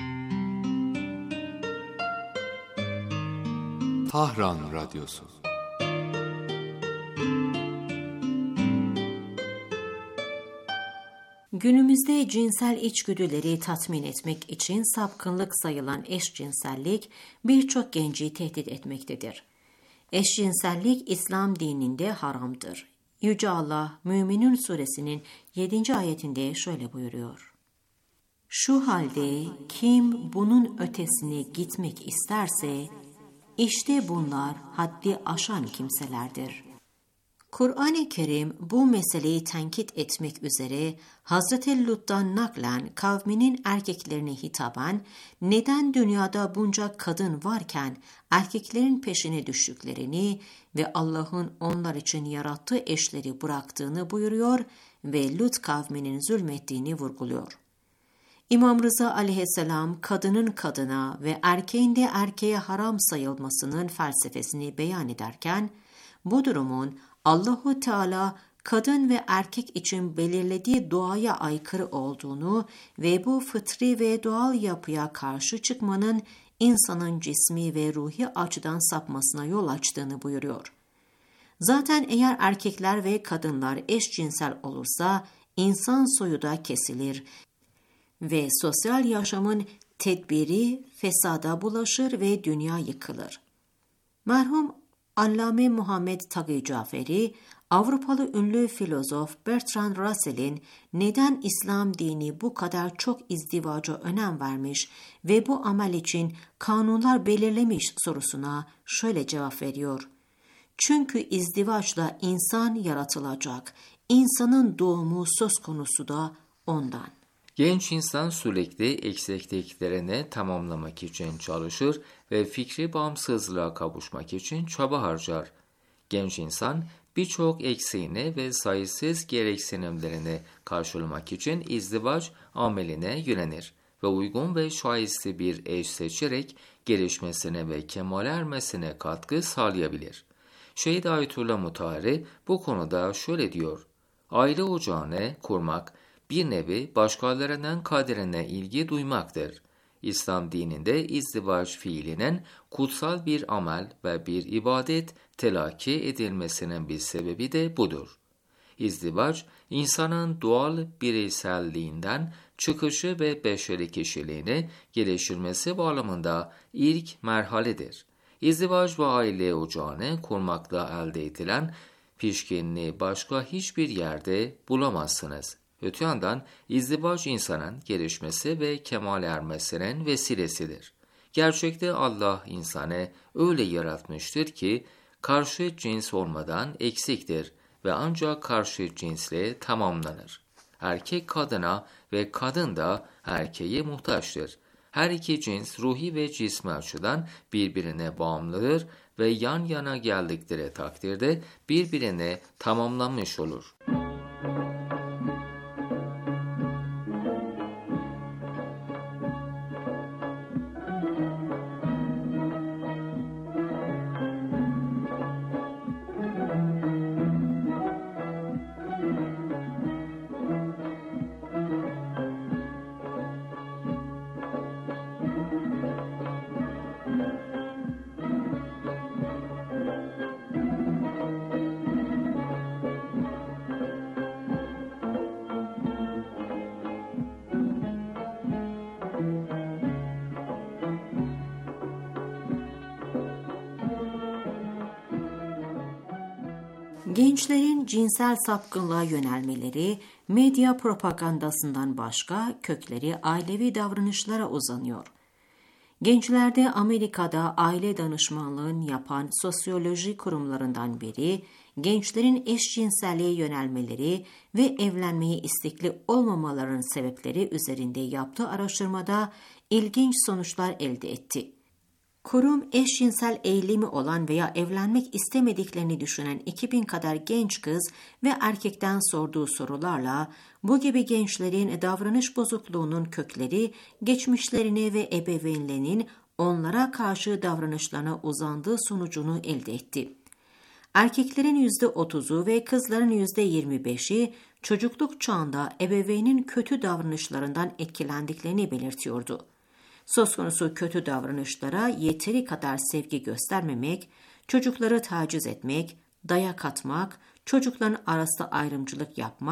Speaker 12: Tahran Radyosu.
Speaker 13: Günümüzde cinsel içgüdüleri tatmin etmek için sapkınlık sayılan eşcinsellik birçok genci tehdit etmektedir. Eşcinsellik İslam dininde haramdır. Yüce Allah Müminun suresinin yedinci ayetinde şöyle buyuruyor. Şu halde kim bunun ötesine gitmek isterse, işte bunlar haddi aşan kimselerdir. Kur'an-ı Kerim bu meseleyi tenkit etmek üzere Hazreti Lut'tan naklen kavminin erkeklerine hitaben neden dünyada bunca kadın varken erkeklerin peşine düştüklerini ve Allah'ın onlar için yarattığı eşleri bıraktığını buyuruyor ve Lut kavminin zulmettiğini vurguluyor. İmam Rıza aleyhisselam kadının kadına ve erkeğin de erkeğe haram sayılmasının felsefesini beyan ederken bu durumun Allahu Teala kadın ve erkek için belirlediği doğaya aykırı olduğunu ve bu fıtri ve doğal yapıya karşı çıkmanın insanın cismi ve ruhi açıdan sapmasına yol açtığını buyuruyor. Zaten eğer erkekler ve kadınlar eşcinsel olursa insan soyu da kesilir ve sosyal yaşamın tedbiri fesada bulaşır ve dünya yıkılır. Merhum Allame Muhammed Tagî Caferi, Avrupalı ünlü filozof Bertrand Russell'in neden İslam dini bu kadar çok izdivaca önem vermiş ve bu amel için kanunlar belirlemiş sorusuna şöyle cevap veriyor. Çünkü izdivaçla insan yaratılacak, insanın doğumu söz konusu da ondan.
Speaker 1: Genç insan sürekli eksikliklerini tamamlamak için çalışır ve fikri bağımsızlığa kavuşmak için çaba harcar. Genç insan birçok eksiğini ve sayısız gereksinimlerini karşılamak için izdivaç ameline yönelir ve uygun ve şaisli bir eş seçerek gelişmesine ve kemale ermesine katkı sağlayabilir. Şehit Ayetullah Mutahhari bu konuda şöyle diyor: aile ocağını kurmak bir nevi başkalarının kaderine ilgi duymaktır. İslam dininde izdivaç fiilinin kutsal bir amel ve bir ibadet telakki edilmesinin bir sebebi de budur. İzdivaç, insanın doğal bireyselliğinden çıkışı ve beşeri kişiliğini geliştirmesi bağlamında ilk merhaledir. İzdivaç ve aile ocağını kurmakla elde edilen pişkinliği başka hiçbir yerde bulamazsınız. Öte yandan izdivaç insanın gelişmesi ve kemal ermesinin vesilesidir. Gerçekte Allah insanı öyle yaratmıştır ki karşı cins olmadan eksiktir ve ancak karşı cinsle tamamlanır. Erkek kadına ve kadın da erkeğe muhtaçtır. Her iki cins ruhi ve cismi açıdan birbirine bağımlıdır ve yan yana geldikleri takdirde birbirine tamamlanmış olur.
Speaker 13: Gençlerin cinsel sapkınlığa yönelmeleri medya propagandasından başka kökleri ailevi davranışlara uzanıyor. Gençlerde Amerika'da aile danışmanlığını yapan sosyoloji kurumlarından biri, gençlerin eşcinselliğe yönelmeleri ve evlenmeye istekli olmamalarının sebepleri üzerinde yaptığı araştırmada ilginç sonuçlar elde etti. Kurum, eşcinsel eğilimi olan veya evlenmek istemediklerini düşünen iki bin kadar genç kız ve erkekten sorduğu sorularla bu gibi gençlerin davranış bozukluğunun kökleri, geçmişlerine ve ebeveynlerinin onlara karşı davranışlarına uzandığı sonucunu elde etti. Erkeklerin yüzde otuzu ve kızların yüzde yirmi beşi çocukluk çağında ebeveynin kötü davranışlarından etkilendiklerini belirtiyordu. Söz konusu kötü davranışlara yeteri kadar sevgi göstermemek, çocukları taciz etmek, dayak atmak, çocukların arasında ayrımcılık yapmak,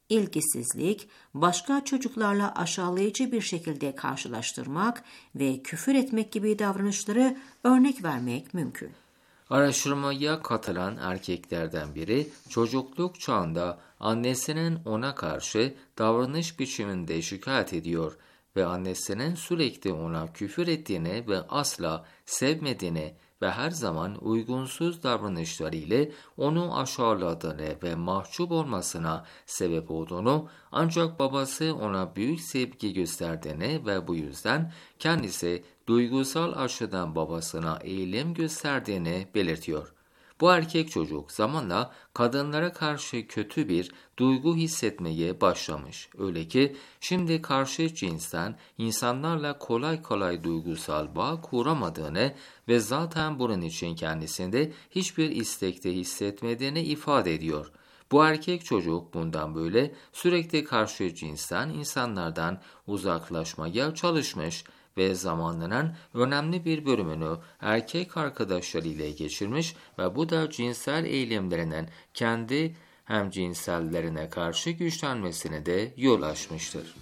Speaker 13: ilgisizlik, başka çocuklarla aşağılayıcı bir şekilde karşılaştırmak ve küfür etmek gibi davranışları örnek vermek mümkün.
Speaker 1: Araştırmaya katılan erkeklerden biri çocukluk çağında annesinin ona karşı davranış biçiminde şikayet ediyor ve annesinin sürekli ona küfür ettiğini ve asla sevmediğini ve her zaman uygunsuz davranışlarıyla onu aşağıladığını ve mahcup olmasına sebep olduğunu, ancak babası ona büyük sevgi gösterdiğini ve bu yüzden kendisi duygusal açıdan babasına eğilim gösterdiğini belirtiyor. Bu erkek çocuk zamanla kadınlara karşı kötü bir duygu hissetmeye başlamış. Öyle ki şimdi karşı cinsten insanlarla kolay kolay duygusal bağ kuramadığını ve zaten bunun için kendisinde hiçbir istekte hissetmediğini ifade ediyor. Bu erkek çocuk bundan böyle sürekli karşı cinsten insanlardan uzaklaşmaya çalışmış ve zamanının önemli bir bölümünü erkek arkadaşlarıyla geçirmiş ve bu da cinsel eğilimlerinin kendi hemcinsellerine karşı güçlenmesine de yol açmıştır.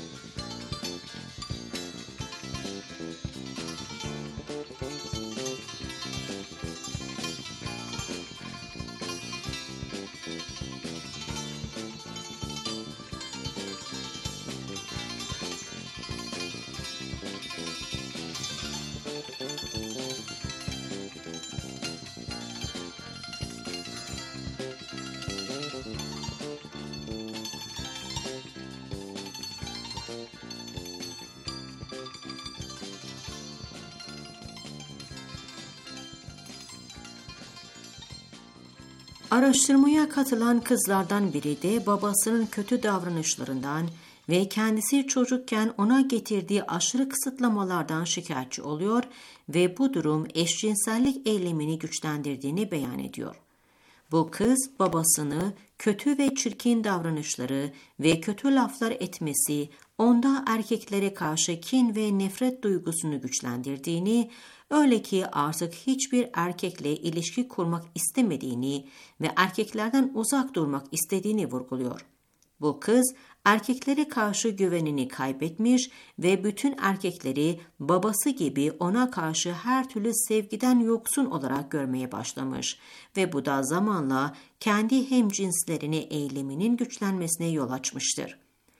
Speaker 13: Araştırmaya katılan kızlardan biri de babasının kötü davranışlarından ve kendisi çocukken ona getirdiği aşırı kısıtlamalardan şikayetçi oluyor ve bu durum eşcinsellik eylemini güçlendirdiğini beyan ediyor. Bu kız babasını kötü ve çirkin davranışları ve kötü laflar etmesi onda erkeklere karşı kin ve nefret duygusunu güçlendirdiğini, öyle ki artık hiçbir erkekle ilişki kurmak istemediğini ve erkeklerden uzak durmak istediğini vurguluyor. Bu kız erkeklere karşı güvenini kaybetmiş ve bütün erkekleri babası gibi ona karşı her türlü sevgiden yoksun olarak görmeye başlamış ve bu da zamanla kendi hemcinslerine eğiliminin güçlenmesine yol açmıştır.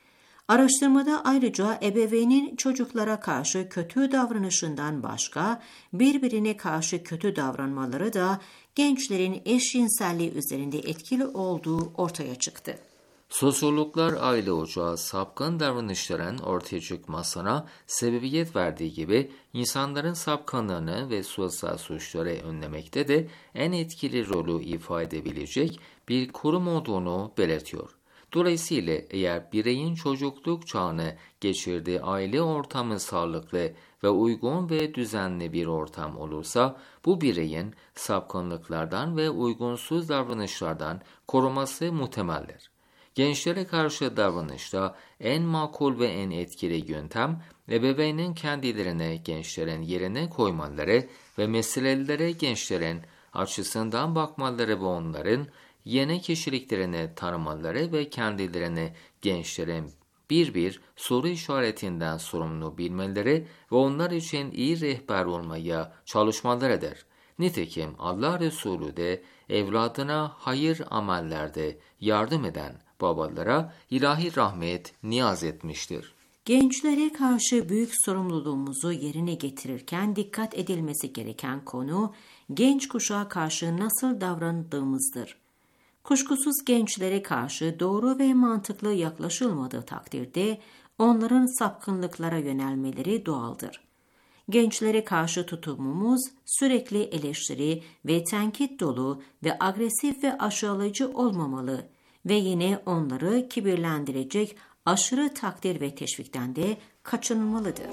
Speaker 13: Araştırmada ayrıca ebeveynin çocuklara karşı kötü davranışından başka birbirine karşı kötü davranmaları da gençlerin eşcinselliği üzerinde etkili olduğu ortaya çıktı.
Speaker 1: Sosyologlar aile ocağı sapkın davranışların ortaya çıkmasına sebebiyet verdiği gibi insanların sapkınlığını ve sosyal suçları önlemekte de en etkili rolü ifade edebilecek bir kurum olduğunu belirtiyor. Dolayısıyla eğer bireyin çocukluk çağını geçirdiği aile ortamı sağlıklı ve uygun ve düzenli bir ortam olursa, bu bireyin sapkınlıklardan ve uygunsuz davranışlardan koruması muhtemeldir. Gençlere karşı davranışta en makul ve en etkili yöntem, ebeveynin kendilerine gençlerin yerine koymaları ve meselelere gençlerin açısından bakmaları ve onların yeni kişiliklerini tanımaları ve kendilerini gençlerin bir bir soru işaretinden sorumlu bilmeleri ve onlar için iyi rehber olmaya çalışmalarıdır. Nitekim Allah Resulü de evladına hayır amellerde yardım eden babalara ilahi rahmet niyaz etmiştir.
Speaker 13: Gençlere karşı büyük sorumluluğumuzu yerine getirirken dikkat edilmesi gereken konu, genç kuşağa karşı nasıl davrandığımızdır. Kuşkusuz gençlere karşı doğru ve mantıklı yaklaşılmadığı takdirde onların sapkınlıklara yönelmeleri doğaldır. Gençlere karşı tutumumuz sürekli eleştiri ve tenkit dolu ve agresif ve aşağılayıcı olmamalı ve yine onları kibirlendirecek aşırı takdir ve teşvikten de kaçınılmalıdır.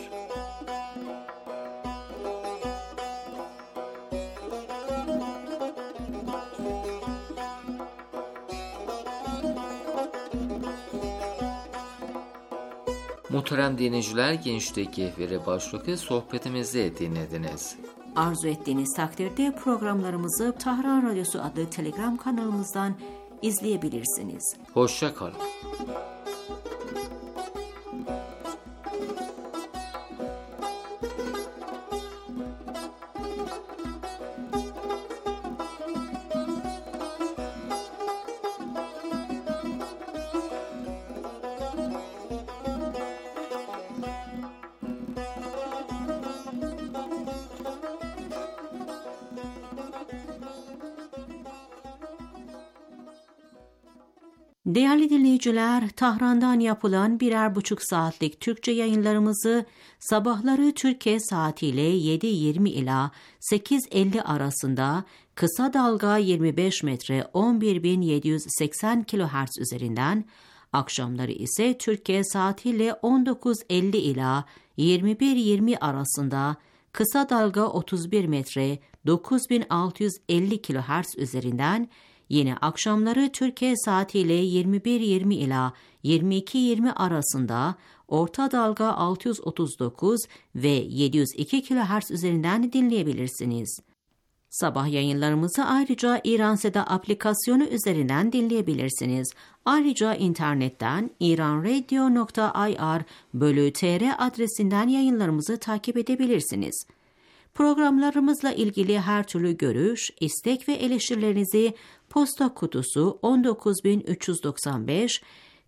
Speaker 1: Muhterem dinleyiciler, Gençlik Kehveri başlıklı sohbetimizi dinlediniz.
Speaker 13: Arzu ettiğiniz takdirde programlarımızı Tahran Radyosu adlı Telegram kanalımızdan izleyebilirsiniz.
Speaker 1: Hoşça kalın.
Speaker 13: Değerli dinleyiciler, Tahran'dan yapılan birer buçuk saatlik Türkçe yayınlarımızı sabahları Türkiye saatiyle yedi yirmi ila sekiz elli arasında kısa dalga yirmi beş metre on bir bin yedi yüz seksen kilohertz üzerinden, akşamları ise Türkiye saatiyle on dokuz elli ila yirmi bir yirmi arasında kısa dalga otuz bir metre dokuz bin altı yüz elli kilohertz üzerinden, yine akşamları Türkiye saatiyle yirmi bir yirmi ila yirmi iki yirmi arasında orta dalga altı yüz otuz dokuz ve yedi yüz iki kilohertz üzerinden dinleyebilirsiniz. Sabah yayınlarımızı ayrıca İranseda aplikasyonu üzerinden dinleyebilirsiniz. Ayrıca internetten iranradio nokta ir bölü tr adresinden yayınlarımızı takip edebilirsiniz. Programlarımızla ilgili her türlü görüş, istek ve eleştirilerinizi posta kutusu on dokuz bin üç yüz doksan beş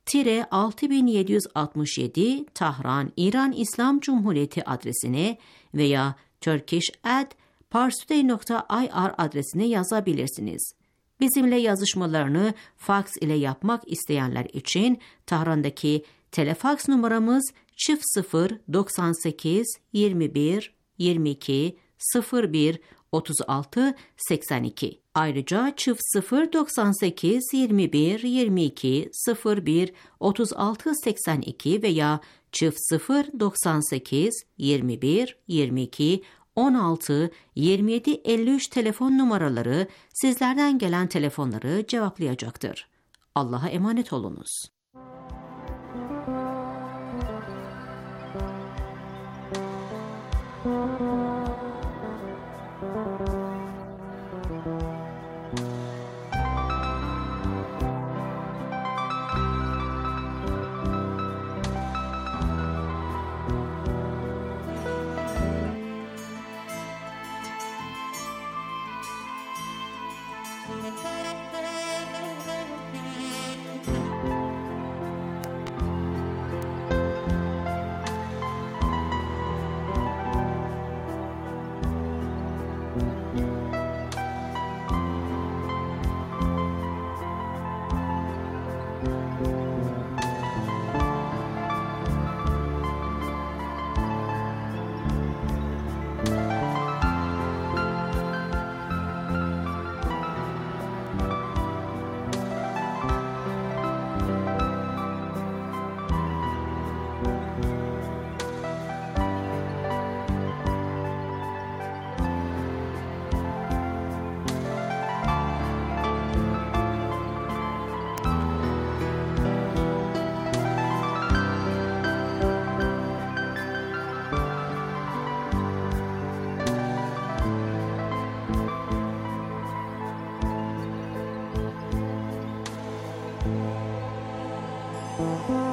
Speaker 13: altı bin yedi yüz altmış yedi Tahran İran İslam Cumhuriyeti adresine veya turkish at parstoday nokta ir adresine yazabilirsiniz. Bizimle yazışmalarını faks ile yapmak isteyenler için Tahran'daki telefaks numaramız çift sıfır doksan sekiz yirmi bir yirmi iki sıfır bir otuz altı seksen iki. Ayrıca çift sıfır doksan sekiz yirmi bir yirmi iki sıfır bir otuz altı seksen iki veya çift sıfır doksan sekiz yirmi bir yirmi iki on altı yirmi yedi elli üç telefon numaraları sizlerden gelen telefonları cevaplayacaktır. Allah'a emanet olunuz.
Speaker 14: Thank you.